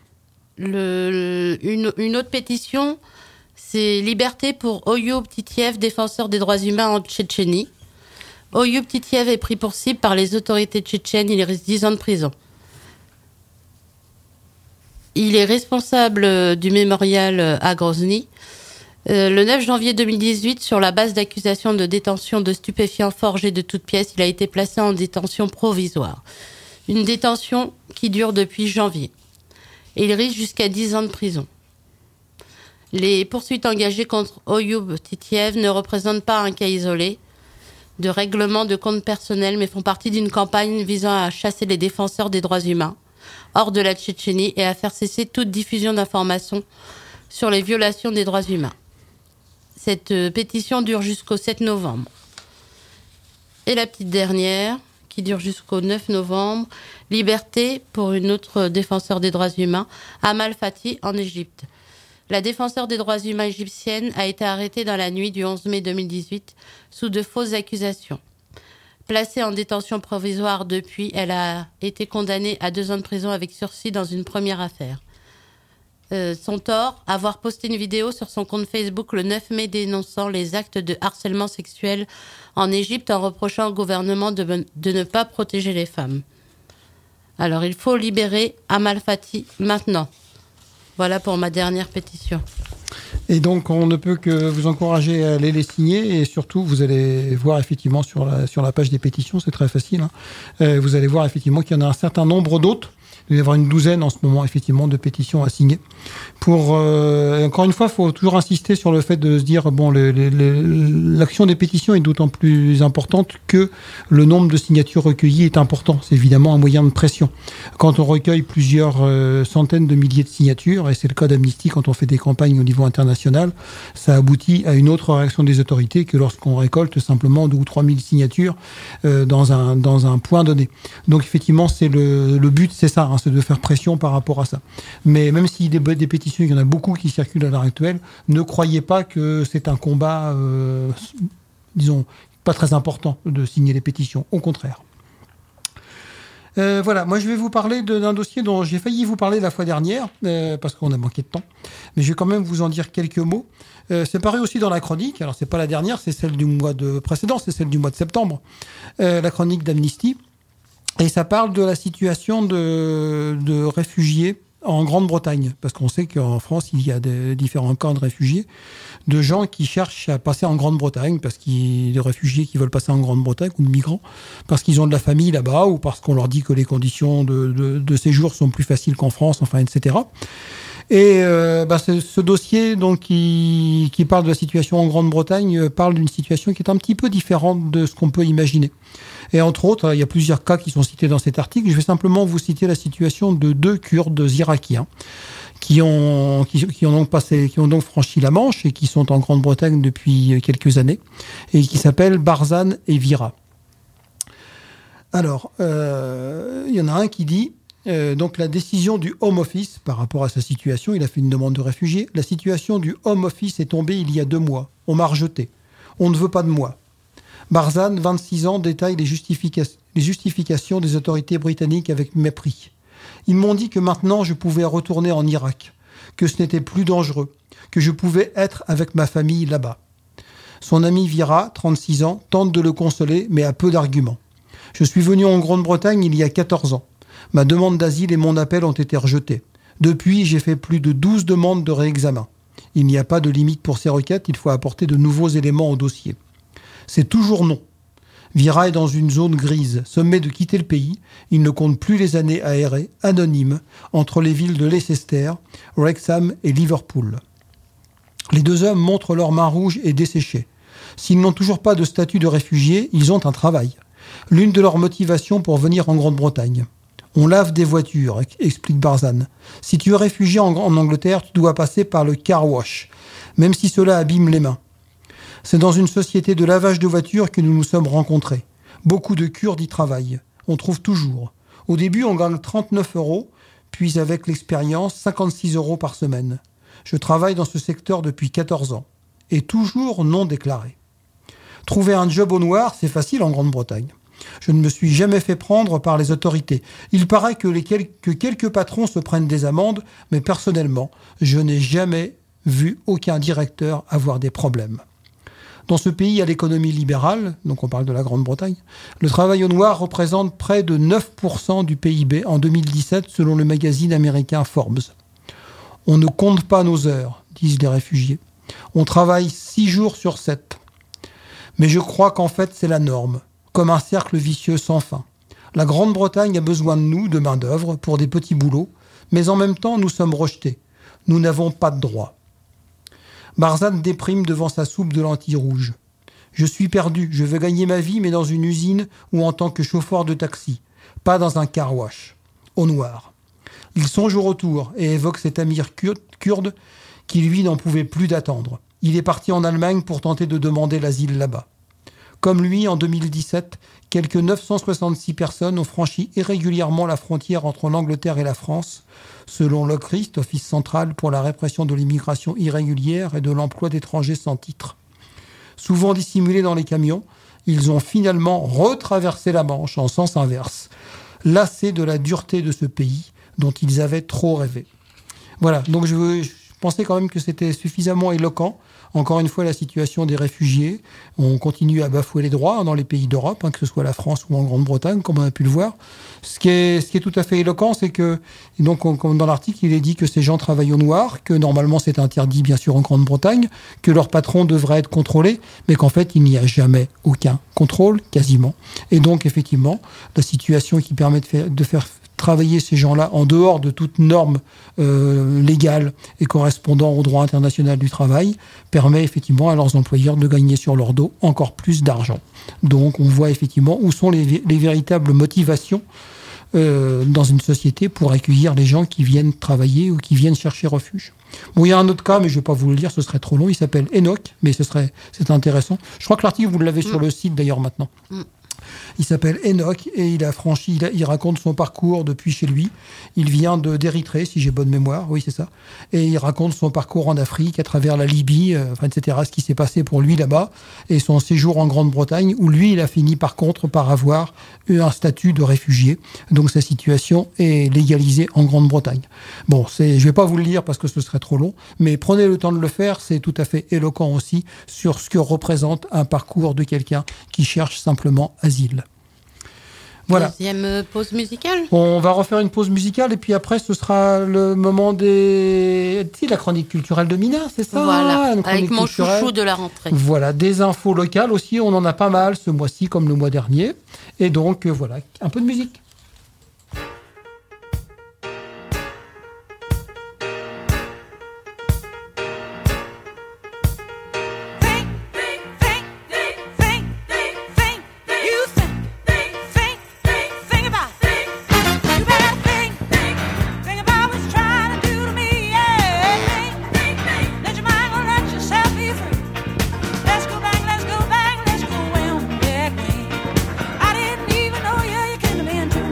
Une autre pétition, c'est Liberté pour Oyub Titiev, défenseur des droits humains en Tchétchénie. Oyub Titiev est pris pour cible par les autorités tchétchènes. Il risque 10 ans de prison. Il est responsable du mémorial à Grozny. Le 9 janvier 2018, sur la base d'accusations de détention de stupéfiants forgés de toutes pièces, il a été placé en détention provisoire. Une détention qui dure depuis janvier. Et il risque jusqu'à 10 ans de prison. Les poursuites engagées contre Oyub Titiev ne représentent pas un cas isolé de règlement de comptes personnels, mais font partie d'une campagne visant à chasser les défenseurs des droits humains hors de la Tchétchénie et à faire cesser toute diffusion d'informations sur les violations des droits humains. Cette pétition dure jusqu'au 7 novembre. Et la petite dernière, qui dure jusqu'au 9 novembre, Liberté pour une autre défenseur des droits humains, Amal Fati, en Égypte. La défenseure des droits humains égyptienne a été arrêtée dans la nuit du 11 mai 2018 sous de fausses accusations. Placée en détention provisoire depuis, elle a été condamnée à 2 ans de prison avec sursis dans une première affaire. Son tort, avoir posté une vidéo sur son compte Facebook le 9 mai dénonçant les actes de harcèlement sexuel en Égypte en reprochant au gouvernement de ne pas protéger les femmes. Alors il faut libérer Amal Fati maintenant. Voilà pour ma dernière pétition. Et donc, on ne peut que vous encourager à aller les signer. Et surtout, vous allez voir effectivement sur la page des pétitions, c'est très facile. Hein. Vous allez voir effectivement qu'il y en a un certain nombre d'autres. Il va y avoir une douzaine en ce moment, effectivement, de pétitions à signer. Encore une fois, il faut toujours insister sur le fait de se dire, bon, l'action des pétitions est d'autant plus importante que le nombre de signatures recueillies est important. C'est évidemment un moyen de pression. Quand on recueille plusieurs centaines de milliers de signatures, et c'est le cas d'Amnesty quand on fait des campagnes au niveau international, ça aboutit à une autre réaction des autorités que lorsqu'on récolte simplement 2 ou 3 000 signatures dans un point donné. Donc, effectivement, c'est le but, c'est ça, hein, c'est de faire pression par rapport à ça. Mais même si des pétitions, il y en a beaucoup qui circulent à l'heure actuelle, ne croyez pas que c'est un combat, disons, pas très important de signer les pétitions. Au contraire. Voilà, moi je vais vous parler d'un dossier dont j'ai failli vous parler la fois dernière, parce qu'on a manqué de temps. Mais je vais quand même vous en dire quelques mots. C'est paru aussi dans la chronique. Alors c'est pas la dernière, c'est celle du mois précédent, c'est celle du mois de septembre. La chronique d'Amnesty. Et ça parle de la situation de réfugiés en Grande-Bretagne. Parce qu'on sait qu'en France, il y a différents camps de réfugiés, de gens qui cherchent à passer en Grande-Bretagne, des réfugiés qui veulent passer en Grande-Bretagne, ou de migrants, parce qu'ils ont de la famille là-bas, ou parce qu'on leur dit que les conditions de séjour sont plus faciles qu'en France, enfin, etc. Et ce dossier donc qui parle de la situation en Grande-Bretagne parle d'une situation qui est un petit peu différente de ce qu'on peut imaginer. Et entre autres, il y a plusieurs cas qui sont cités dans cet article. Je vais simplement vous citer la situation de 2 Kurdes irakiens qui ont donc franchi la Manche et qui sont en Grande-Bretagne depuis quelques années et qui s'appellent Barzan et Vira. Alors, il y en a un qui dit: Donc la décision du Home Office par rapport à sa situation, il a fait une demande de réfugié. La situation du Home Office est tombée il y a 2 mois. On m'a rejeté. On ne veut pas de moi. Barzan, 26 ans, détaille les justifications des autorités britanniques avec mépris. Ils m'ont dit que maintenant je pouvais retourner en Irak, que ce n'était plus dangereux, que je pouvais être avec ma famille là-bas. Son ami Vira, 36 ans, tente de le consoler, mais a peu d'arguments. Je suis venu en Grande-Bretagne il y a 14 ans. Ma demande d'asile et mon appel ont été rejetés. Depuis, j'ai fait plus de 12 demandes de réexamen. Il n'y a pas de limite pour ces requêtes, il faut apporter de nouveaux éléments au dossier. C'est toujours non. Vira est dans une zone grise, sommé de quitter le pays. Il ne compte plus les années aérées, anonymes, entre les villes de Leicester, Wrexham et Liverpool. Les 2 hommes montrent leur main rouge et desséchée. S'ils n'ont toujours pas de statut de réfugié, ils ont un travail. L'une de leurs motivations pour venir en Grande-Bretagne. On lave des voitures, explique Barzan. Si tu es réfugié en Angleterre, tu dois passer par le car wash, même si cela abîme les mains. C'est dans une société de lavage de voitures que nous nous sommes rencontrés. Beaucoup de Kurdes y travaillent. On trouve toujours. Au début, on gagne 39 €, puis avec l'expérience, 56 € par semaine. Je travaille dans ce secteur depuis 14 ans. Et toujours non déclaré. Trouver un job au noir, c'est facile en Grande-Bretagne. Je ne me suis jamais fait prendre par les autorités. Il paraît que quelques patrons se prennent des amendes, mais personnellement, je n'ai jamais vu aucun directeur avoir des problèmes. Dans ce pays à l'économie libérale, donc on parle de la Grande-Bretagne, le travail au noir représente près de 9% du PIB en 2017 selon le magazine américain Forbes. On ne compte pas nos heures, disent les réfugiés. On travaille 6 jours sur 7. Mais je crois qu'en fait c'est la norme, comme un cercle vicieux sans fin. La Grande-Bretagne a besoin de nous, de main-d'œuvre, pour des petits boulots, mais en même temps nous sommes rejetés. Nous n'avons pas de droits. Barzan déprime devant sa soupe de lentilles rouges. Je suis perdu, je veux gagner ma vie, mais dans une usine ou en tant que chauffeur de taxi, pas dans un car wash, au noir. Il songe au retour et évoque cet amir kurde qui, lui, n'en pouvait plus d'attendre. Il est parti en Allemagne pour tenter de demander l'asile là-bas. Comme lui, en 2017, quelques 966 personnes ont franchi irrégulièrement la frontière entre l'Angleterre et la France, selon l'OCRIST, Office central pour la répression de l'immigration irrégulière et de l'emploi d'étrangers sans titre. Souvent dissimulés dans les camions, ils ont finalement retraversé la Manche en sens inverse, lassés de la dureté de ce pays dont ils avaient trop rêvé. Voilà, donc je pensais quand même que c'était suffisamment éloquent. Encore une fois, la situation des réfugiés. On continue à bafouer les droits dans les pays d'Europe, que ce soit la France ou en Grande-Bretagne, comme on a pu le voir. Ce qui est tout à fait éloquent, c'est que, donc, comme dans l'article, il est dit que ces gens travaillent au noir, que normalement c'est interdit, bien sûr, en Grande-Bretagne, que leur patron devrait être contrôlé, mais qu'en fait, il n'y a jamais aucun contrôle, quasiment. Et donc, effectivement, la situation qui permet de faire travailler ces gens-là en dehors de toute norme légale et correspondant au droit international du travail permet effectivement à leurs employeurs de gagner sur leur dos encore plus d'argent. Donc on voit effectivement où sont les véritables motivations dans une société pour accueillir les gens qui viennent travailler ou qui viennent chercher refuge. Bon, il y a un autre cas, mais je ne vais pas vous le lire, ce serait trop long. Il s'appelle Enoch, mais c'est intéressant. Je crois que l'article, vous l'avez sur le site d'ailleurs maintenant. Il s'appelle Enoch et il raconte son parcours depuis chez lui. Il vient d'Érythrée, si j'ai bonne mémoire, oui c'est ça. Et il raconte son parcours en Afrique, à travers la Libye, etc., ce qui s'est passé pour lui là-bas, et son séjour en Grande-Bretagne, où lui, il a fini par contre par avoir eu un statut de réfugié. Donc sa situation est légalisée en Grande-Bretagne. Bon, je ne vais pas vous le lire parce que ce serait trop long, mais prenez le temps de le faire, c'est tout à fait éloquent aussi sur ce que représente un parcours de quelqu'un qui cherche simplement asile. Voilà. Deuxième pause musicale. On va refaire une pause musicale et puis après ce sera le moment la chronique culturelle de Mina, c'est ça? Voilà, avec mon chouchou de la rentrée. Voilà, des infos locales aussi, on en a pas mal ce mois-ci comme le mois dernier. Et donc voilà, un peu de musique. Into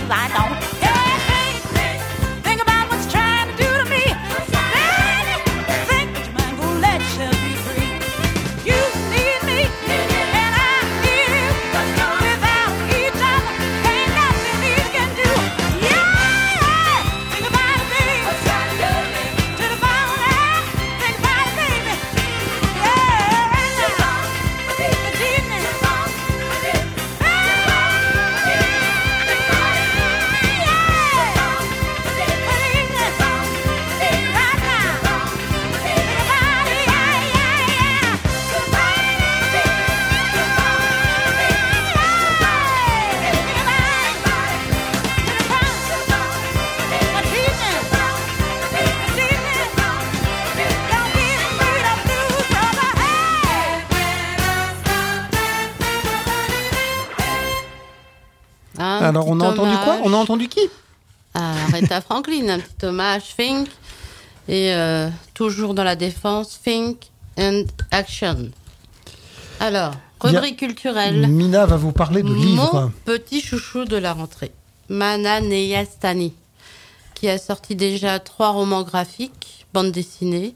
'cause I don't. Hey, think about what you're trying to do to me. Baby, think that your mind gon' let you be free. You need me, and I need you. Without each other, ain't nothing we can do. Yeah, think about it, baby. To the bone, think about it, baby. Yeah, this evening. Alors, on a entendu quoi? On a entendu qui? Aretha Franklin, un petit hommage, Think. Et toujours dans la défense, Think and Action. Alors, rubrique culturelle. Mina va vous parler de livres. Mon petit chouchou de la rentrée, Mana Neyastani, qui a sorti déjà 3 romans graphiques, bande dessinée,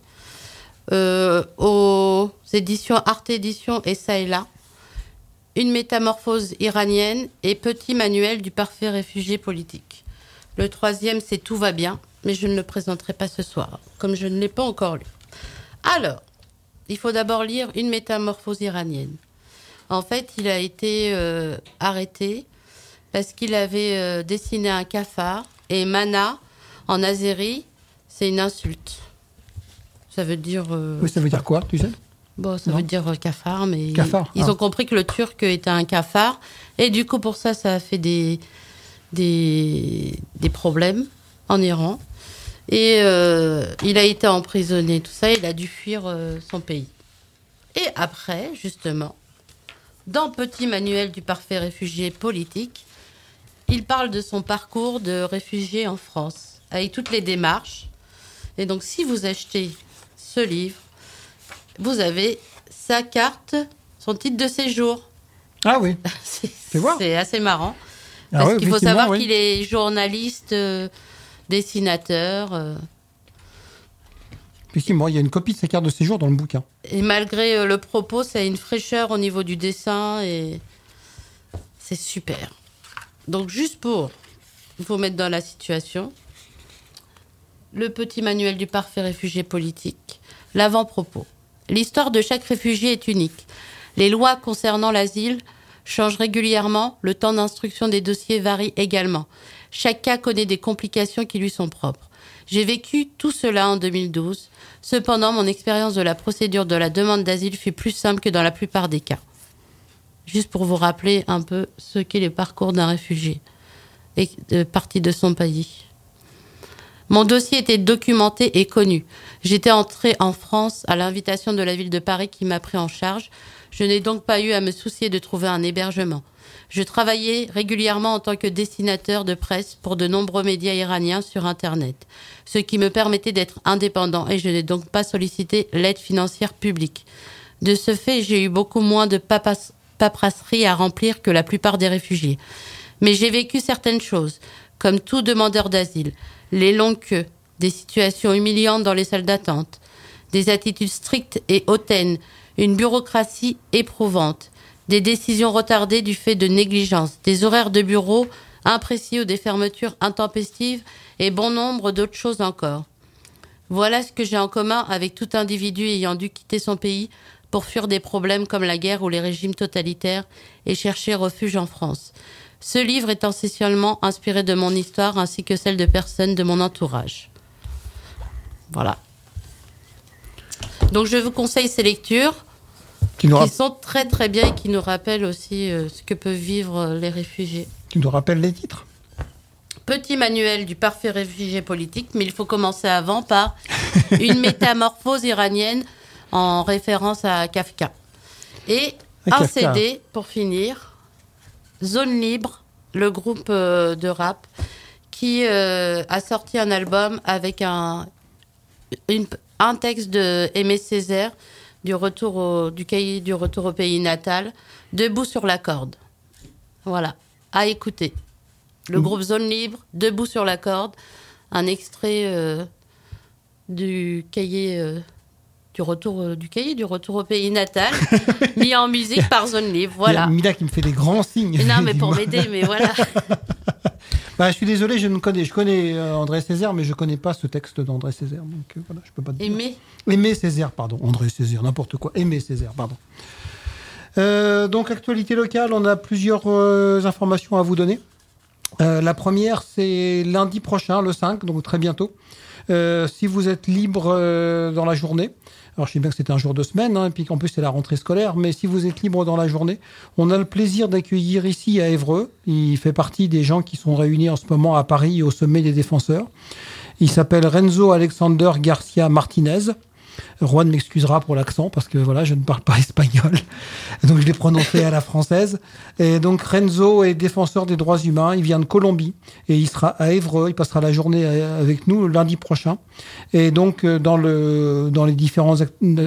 aux éditions Arte Éditions et ça et là. Une métamorphose iranienne et petit manuel du parfait réfugié politique. Le 3e, c'est Tout va bien, mais je ne le présenterai pas ce soir, comme je ne l'ai pas encore lu. Alors, il faut d'abord lire Une métamorphose iranienne. En fait, il a été arrêté parce qu'il avait dessiné un cafard, et Mana, en azéri, c'est une insulte. Ça veut dire... Oui, ça veut dire quoi, tu sais? Bon, ça veut dire cafard, mais cafard, ils ont compris que le turc était un cafard. Et du coup, pour ça, ça a fait des problèmes en Iran. Et il a été emprisonné, tout ça. Il a dû fuir son pays. Et après, justement, dans Petit manuel du parfait réfugié politique, il parle de son parcours de réfugié en France, avec toutes les démarches. Et donc, si vous achetez ce livre, vous avez sa carte, son titre de séjour. Ah oui. C'est assez marrant. Parce qu'il faut savoir qu'il est journaliste, dessinateur. Effectivement, il y a une copie de sa carte de séjour dans le bouquin. Et malgré le propos, ça a une fraîcheur au niveau du dessin et c'est super. Donc juste pour vous mettre dans la situation, le petit manuel du parfait réfugié politique, l'avant-propos. L'histoire de chaque réfugié est unique. Les lois concernant l'asile changent régulièrement, le temps d'instruction des dossiers varie également. Chaque cas connaît des complications qui lui sont propres. J'ai vécu tout cela en 2012. Cependant, mon expérience de la procédure de la demande d'asile fut plus simple que dans la plupart des cas. Juste pour vous rappeler un peu ce qu'est le parcours d'un réfugié et parti de son pays. Mon dossier était documenté et connu. J'étais entrée en France à l'invitation de la ville de Paris qui m'a pris en charge. Je n'ai donc pas eu à me soucier de trouver un hébergement. Je travaillais régulièrement en tant que dessinateur de presse pour de nombreux médias iraniens sur Internet, ce qui me permettait d'être indépendant et je n'ai donc pas sollicité l'aide financière publique. De ce fait, j'ai eu beaucoup moins de paperasserie à remplir que la plupart des réfugiés. Mais j'ai vécu certaines choses, comme tout demandeur d'asile. Les longues queues, des situations humiliantes dans les salles d'attente, des attitudes strictes et hautaines, une bureaucratie éprouvante, des décisions retardées du fait de négligence, des horaires de bureau imprécis ou des fermetures intempestives et bon nombre d'autres choses encore. Voilà ce que j'ai en commun avec tout individu ayant dû quitter son pays pour fuir des problèmes comme la guerre ou les régimes totalitaires et chercher refuge en France. Ce livre est essentiellement inspiré de mon histoire ainsi que celle de personnes de mon entourage. Voilà. Donc je vous conseille ces lectures qui sont très très bien et qui nous rappellent aussi ce que peuvent vivre les réfugiés. Tu nous rappelles les titres? Petit manuel du parfait réfugié politique, mais il faut commencer avant par Une métamorphose iranienne en référence à Kafka. Et un CD pour finir. Zone Libre, le groupe de rap, qui a sorti un album avec un texte de Aimé Césaire du cahier du retour au pays natal, Debout sur la corde. Voilà, à écouter. Le groupe Zone Libre, Debout sur la corde, un extrait du cahier du retour au pays natal, mis en musique par Zone Libre. Voilà. Il y a Mila qui me fait des grands signes. Non, mais pour m'aider, mais voilà. Bah, je suis désolé, je connais André Césaire, mais je connais pas ce texte d'André Césaire. Donc voilà, je peux pas te dire. Aimé Césaire, pardon. André Césaire, n'importe quoi. Aimé Césaire, pardon. Donc, actualité locale, on a plusieurs informations à vous donner. La première, c'est lundi prochain, le 5, donc très bientôt. Si vous êtes libre dans la journée, alors je sais bien que c'est un jour de semaine, et puis qu'en plus c'est la rentrée scolaire, mais si vous êtes libre dans la journée, on a le plaisir d'accueillir ici à Évreux. Il fait partie des gens qui sont réunis en ce moment à Paris au sommet des défenseurs. Il s'appelle Renzo Alexander Garcia Martinez. Juan m'excusera pour l'accent parce que voilà, je ne parle pas espagnol, donc je l'ai prononcé à la française. Et donc Renzo est défenseur des droits humains, il vient de Colombie et il sera à Évreux, il passera la journée avec nous le lundi prochain. Et donc dans les différentes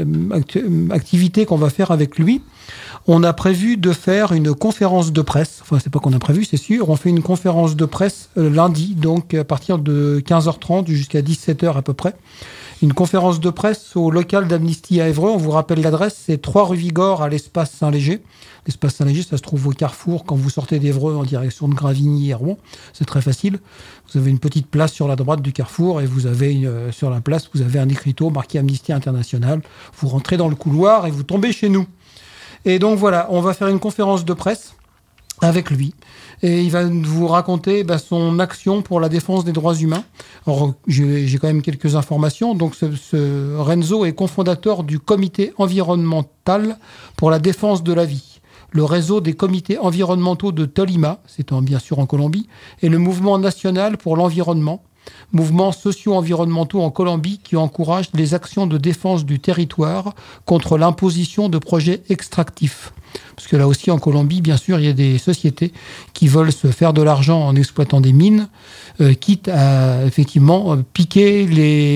activités qu'on va faire avec lui, on a prévu de faire une conférence de presse. Enfin, c'est pas qu'on a prévu, c'est sûr. On fait une conférence de presse lundi, donc à partir de 15h30 jusqu'à 17h à peu près. Une conférence de presse au local d'Amnesty à Évreux. On vous rappelle l'adresse, c'est 3 rue Vigor à l'espace Saint-Léger. L'espace Saint-Léger, ça se trouve au Carrefour quand vous sortez d'Évreux en direction de Gravigny et Rouen. C'est très facile. Vous avez une petite place sur la droite du Carrefour et vous avez sur la place, vous avez un écriteau marqué Amnesty International. Vous rentrez dans le couloir et vous tombez chez nous. Et donc voilà, on va faire une conférence de presse avec lui. Et il va vous raconter son action pour la défense des droits humains. Alors, j'ai quand même quelques informations. Donc, ce Renzo est cofondateur du comité environnemental pour la défense de la vie, le réseau des comités environnementaux de Tolima, c'est bien sûr en Colombie, et le mouvement national pour l'environnement, mouvements socio-environnementaux en Colombie qui encouragent les actions de défense du territoire contre l'imposition de projets extractifs. Parce que là aussi, en Colombie, bien sûr, il y a des sociétés qui veulent se faire de l'argent en exploitant des mines, quitte à, effectivement, piquer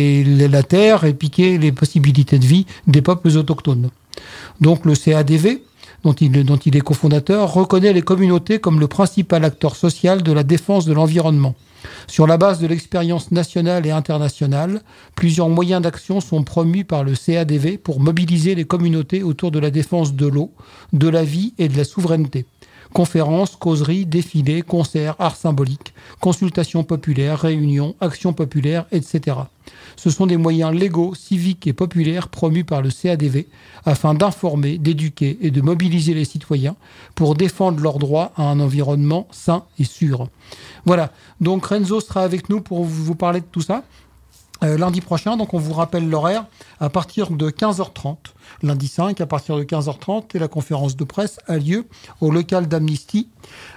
la terre et piquer les possibilités de vie des peuples autochtones. Donc, le CADV, dont il est cofondateur, reconnaît les communautés comme le principal acteur social de la défense de l'environnement. Sur la base de l'expérience nationale et internationale, plusieurs moyens d'action sont promus par le CADV pour mobiliser les communautés autour de la défense de l'eau, de la vie et de la souveraineté. Conférences, causeries, défilés, concerts, arts symboliques, consultations populaires, réunions, actions populaires, etc. Ce sont des moyens légaux, civiques et populaires promus par le CADV afin d'informer, d'éduquer et de mobiliser les citoyens pour défendre leurs droits à un environnement sain et sûr. Voilà, donc Renzo sera avec nous pour vous parler de tout ça. Lundi prochain, donc on vous rappelle l'horaire, à partir de 15h30, lundi 5, à partir de 15h30, et la conférence de presse a lieu au local d'Amnesty,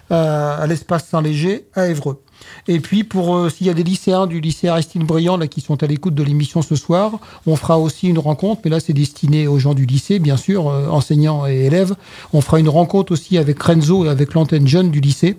à l'espace Saint-Léger, à Évreux. Et puis, s'il y a des lycéens du lycée Aristide Briand là, qui sont à l'écoute de l'émission ce soir, on fera aussi une rencontre, mais là c'est destiné aux gens du lycée, bien sûr, enseignants et élèves. On fera une rencontre aussi avec Renzo et avec l'antenne jeune du lycée,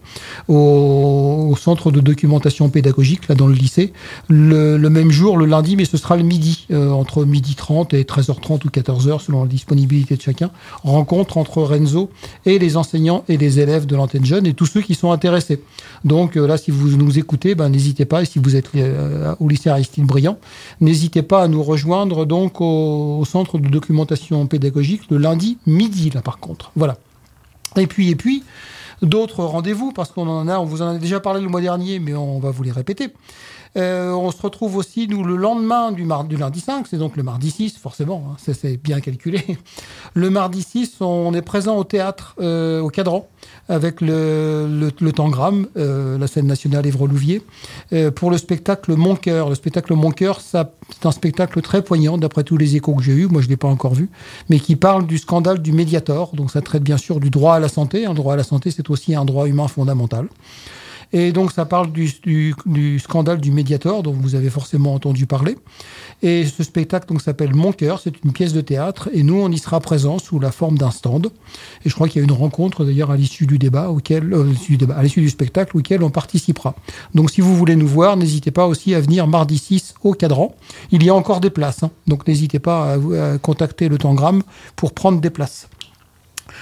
au centre de documentation pédagogique, là dans le lycée, le même jour, le lundi, mais ce sera le midi, entre 12h30 et 13h30 ou 14h, selon la disponibilité de chacun. Rencontre entre Renzo et les enseignants et les élèves de l'antenne jeune et tous ceux qui sont intéressés. Donc là, si vous nous écoutez, n'hésitez pas, et si vous êtes au lycée Aristide Briand, n'hésitez pas à nous rejoindre donc au centre de documentation pédagogique le lundi midi, là par contre. Voilà. Et puis, d'autres rendez-vous, parce on vous en a déjà parlé le mois dernier, mais on va vous les répéter. On se retrouve aussi, nous, le lendemain du lundi 5, c'est donc le mardi 6, forcément, hein, ça c'est bien calculé. Le mardi 6, on est présent au théâtre, au Cadran, avec le Tangram, la scène nationale Évreux-Louviers, pour le spectacle Mon Cœur. Le spectacle Mon Cœur, c'est un spectacle très poignant, d'après tous les échos que j'ai eus, moi je ne l'ai pas encore vu, mais qui parle du scandale du Mediator, donc ça traite bien sûr du droit à la santé. Un droit à la santé, c'est aussi un droit humain fondamental. Et donc, ça parle du scandale du Mediator, dont vous avez forcément entendu parler. Et ce spectacle donc s'appelle Mon Cœur, c'est une pièce de théâtre. Et nous, on y sera présents sous la forme d'un stand. Et je crois qu'il y a une rencontre, d'ailleurs, à l'issue du débat, à l'issue du spectacle, auquel on participera. Donc, si vous voulez nous voir, n'hésitez pas aussi à venir mardi 6 au Cadran. Il y a encore des places, hein. Donc, n'hésitez pas à contacter le Tangram pour prendre des places.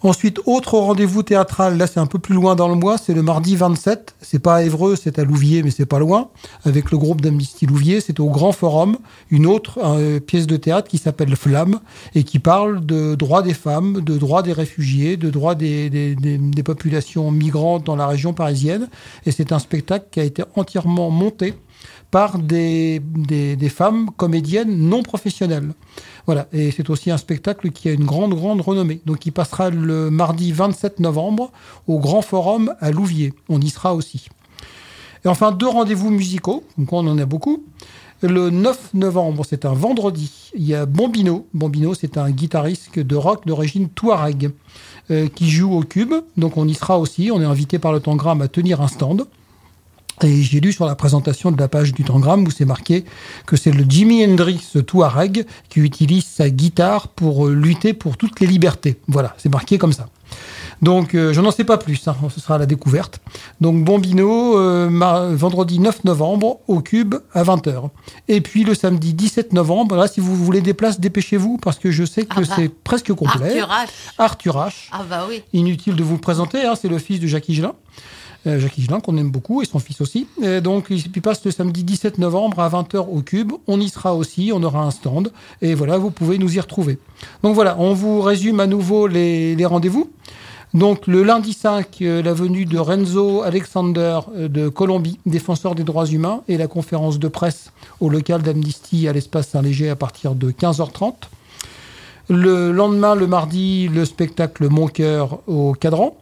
Ensuite, autre rendez-vous théâtral, là c'est un peu plus loin dans le mois, c'est le mardi 27. C'est pas à Évreux, c'est à Louviers, mais c'est pas loin. Avec le groupe d'Amnesty Louviers, c'est au Grand Forum, une autre pièce de théâtre qui s'appelle Flamme et qui parle de droits des femmes, de droits des réfugiés, de droits des populations migrantes dans la région parisienne. Et c'est un spectacle qui a été entièrement monté par des femmes comédiennes non professionnelles. Voilà, et c'est aussi un spectacle qui a une grande renommée. Donc il passera le mardi 27 novembre au Grand Forum à Louviers. On y sera aussi. Et enfin, 2 rendez-vous musicaux, donc on en a beaucoup. Le 9 novembre, c'est un vendredi, il y a Bombino. Bombino, c'est un guitariste de rock d'origine touareg qui joue au Cube. Donc on y sera aussi, on est invité par le Tangram à tenir un stand. Et j'ai lu sur la présentation de la page du Tangram où c'est marqué que c'est le Jimi Hendrix touareg qui utilise sa guitare pour lutter pour toutes les libertés. Voilà, c'est marqué comme ça. Donc, je n'en sais pas plus, hein, ce sera à la découverte. Donc, Bombino, vendredi 9 novembre, au Cube, à 20h. Et puis, le samedi 17 novembre, là, si vous voulez des places, dépêchez-vous, parce que je sais que c'est presque complet. Arthur H. Ah bah oui. Inutile de vous le présenter, hein, c'est le fils de Jacques Higelin. Jacques Higelin, qu'on aime beaucoup, et son fils aussi. Et donc, il passe le samedi 17 novembre à 20h au Cube. On y sera aussi, on aura un stand. Et voilà, vous pouvez nous y retrouver. Donc voilà, on vous résume à nouveau les rendez-vous. Donc, le lundi 5, la venue de Renzo Alexander de Colombie, défenseur des droits humains, et la conférence de presse au local d'Amnesty à l'espace Saint-Léger à partir de 15h30. Le lendemain, le mardi, le spectacle Mon Cœur au Cadran.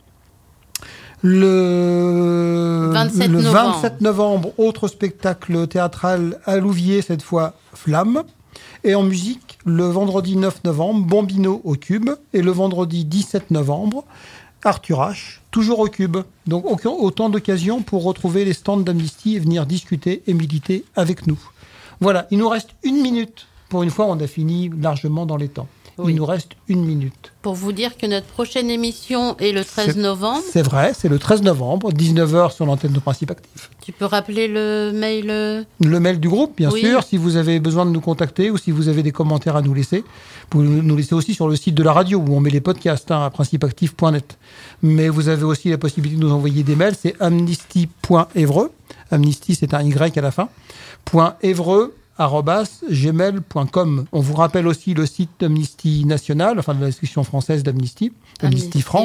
Le 27 novembre, autre spectacle théâtral à Louviers, cette fois Flamme. Et en musique, le vendredi 9 novembre, Bombino au Cube. Et le vendredi 17 novembre, Arthur H, toujours au Cube. Donc autant d'occasions pour retrouver les stands d'Amnesty et venir discuter et militer avec nous. Voilà, il nous reste 1 minute. Pour une fois, on a fini largement dans les temps. Oui. Il nous reste 1 minute. Pour vous dire que notre prochaine émission est le 13 novembre. C'est vrai, c'est le 13 novembre, 19h sur l'antenne de Principe Actif. Tu peux rappeler le mail Le mail du groupe, bien sûr. Si vous avez besoin de nous contacter ou si vous avez des commentaires à nous laisser, vous pouvez nous laisser aussi sur le site de la radio où on met les podcasts à principeactif.net. Mais vous avez aussi la possibilité de nous envoyer des mails. C'est amnesty.evreux. Amnesty, c'est un Y à la fin. .evreux @gmail.com. On vous rappelle aussi le site d'Amnesty National, enfin de la section française d'Amnesty, Amnesty France,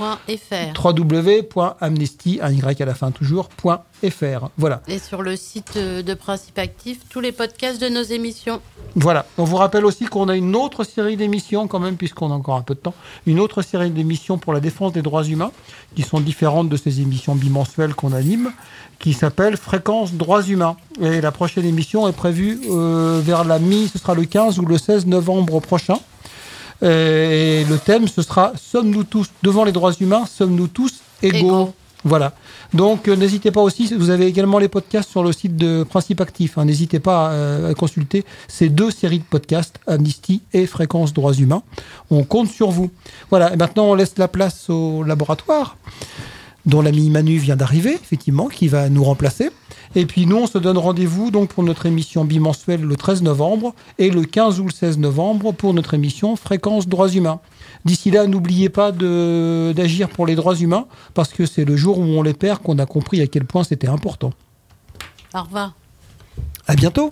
www.amnesty, un Y à la fin toujours, .fr. Voilà. Et sur le site de Principe Actif, tous les podcasts de nos émissions. Voilà. On vous rappelle aussi qu'on a une autre série d'émissions, quand même, puisqu'on a encore un peu de temps, une autre série d'émissions pour la défense des droits humains, qui sont différentes de ces émissions bimensuelles qu'on anime, qui s'appelle Fréquence Droits Humains. Et la prochaine émission est prévue vers ce sera le 15 ou le 16 novembre prochain. Et le thème, ce sera « Sommes-nous tous, devant les droits humains, sommes-nous tous égaux ?» Voilà. Donc, n'hésitez pas aussi, vous avez également les podcasts sur le site de Principe Actif. Hein, n'hésitez pas à consulter ces 2 séries de podcasts, Amnesty et Fréquence Droits Humains. On compte sur vous. Voilà. Et maintenant, on laisse la place au laboratoire, dont l'ami Manu vient d'arriver, effectivement, qui va nous remplacer. Et puis nous, on se donne rendez-vous donc pour notre émission bimensuelle le 13 novembre et le 15 ou le 16 novembre pour notre émission Fréquence Droits Humains. D'ici là, n'oubliez pas d'agir pour les droits humains parce que c'est le jour où on les perd qu'on a compris à quel point c'était important. Au revoir. À bientôt.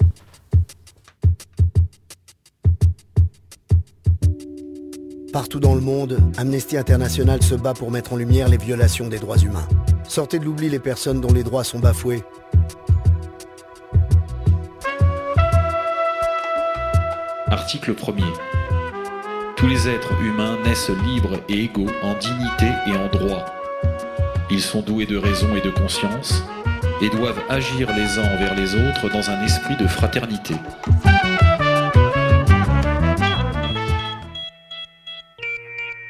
Partout dans le monde, Amnesty International se bat pour mettre en lumière les violations des droits humains. Sortez de l'oubli les personnes dont les droits sont bafoués. Article 1er. Tous les êtres humains naissent libres et égaux en dignité et en droit. Ils sont doués de raison et de conscience et doivent agir les uns envers les autres dans un esprit de fraternité.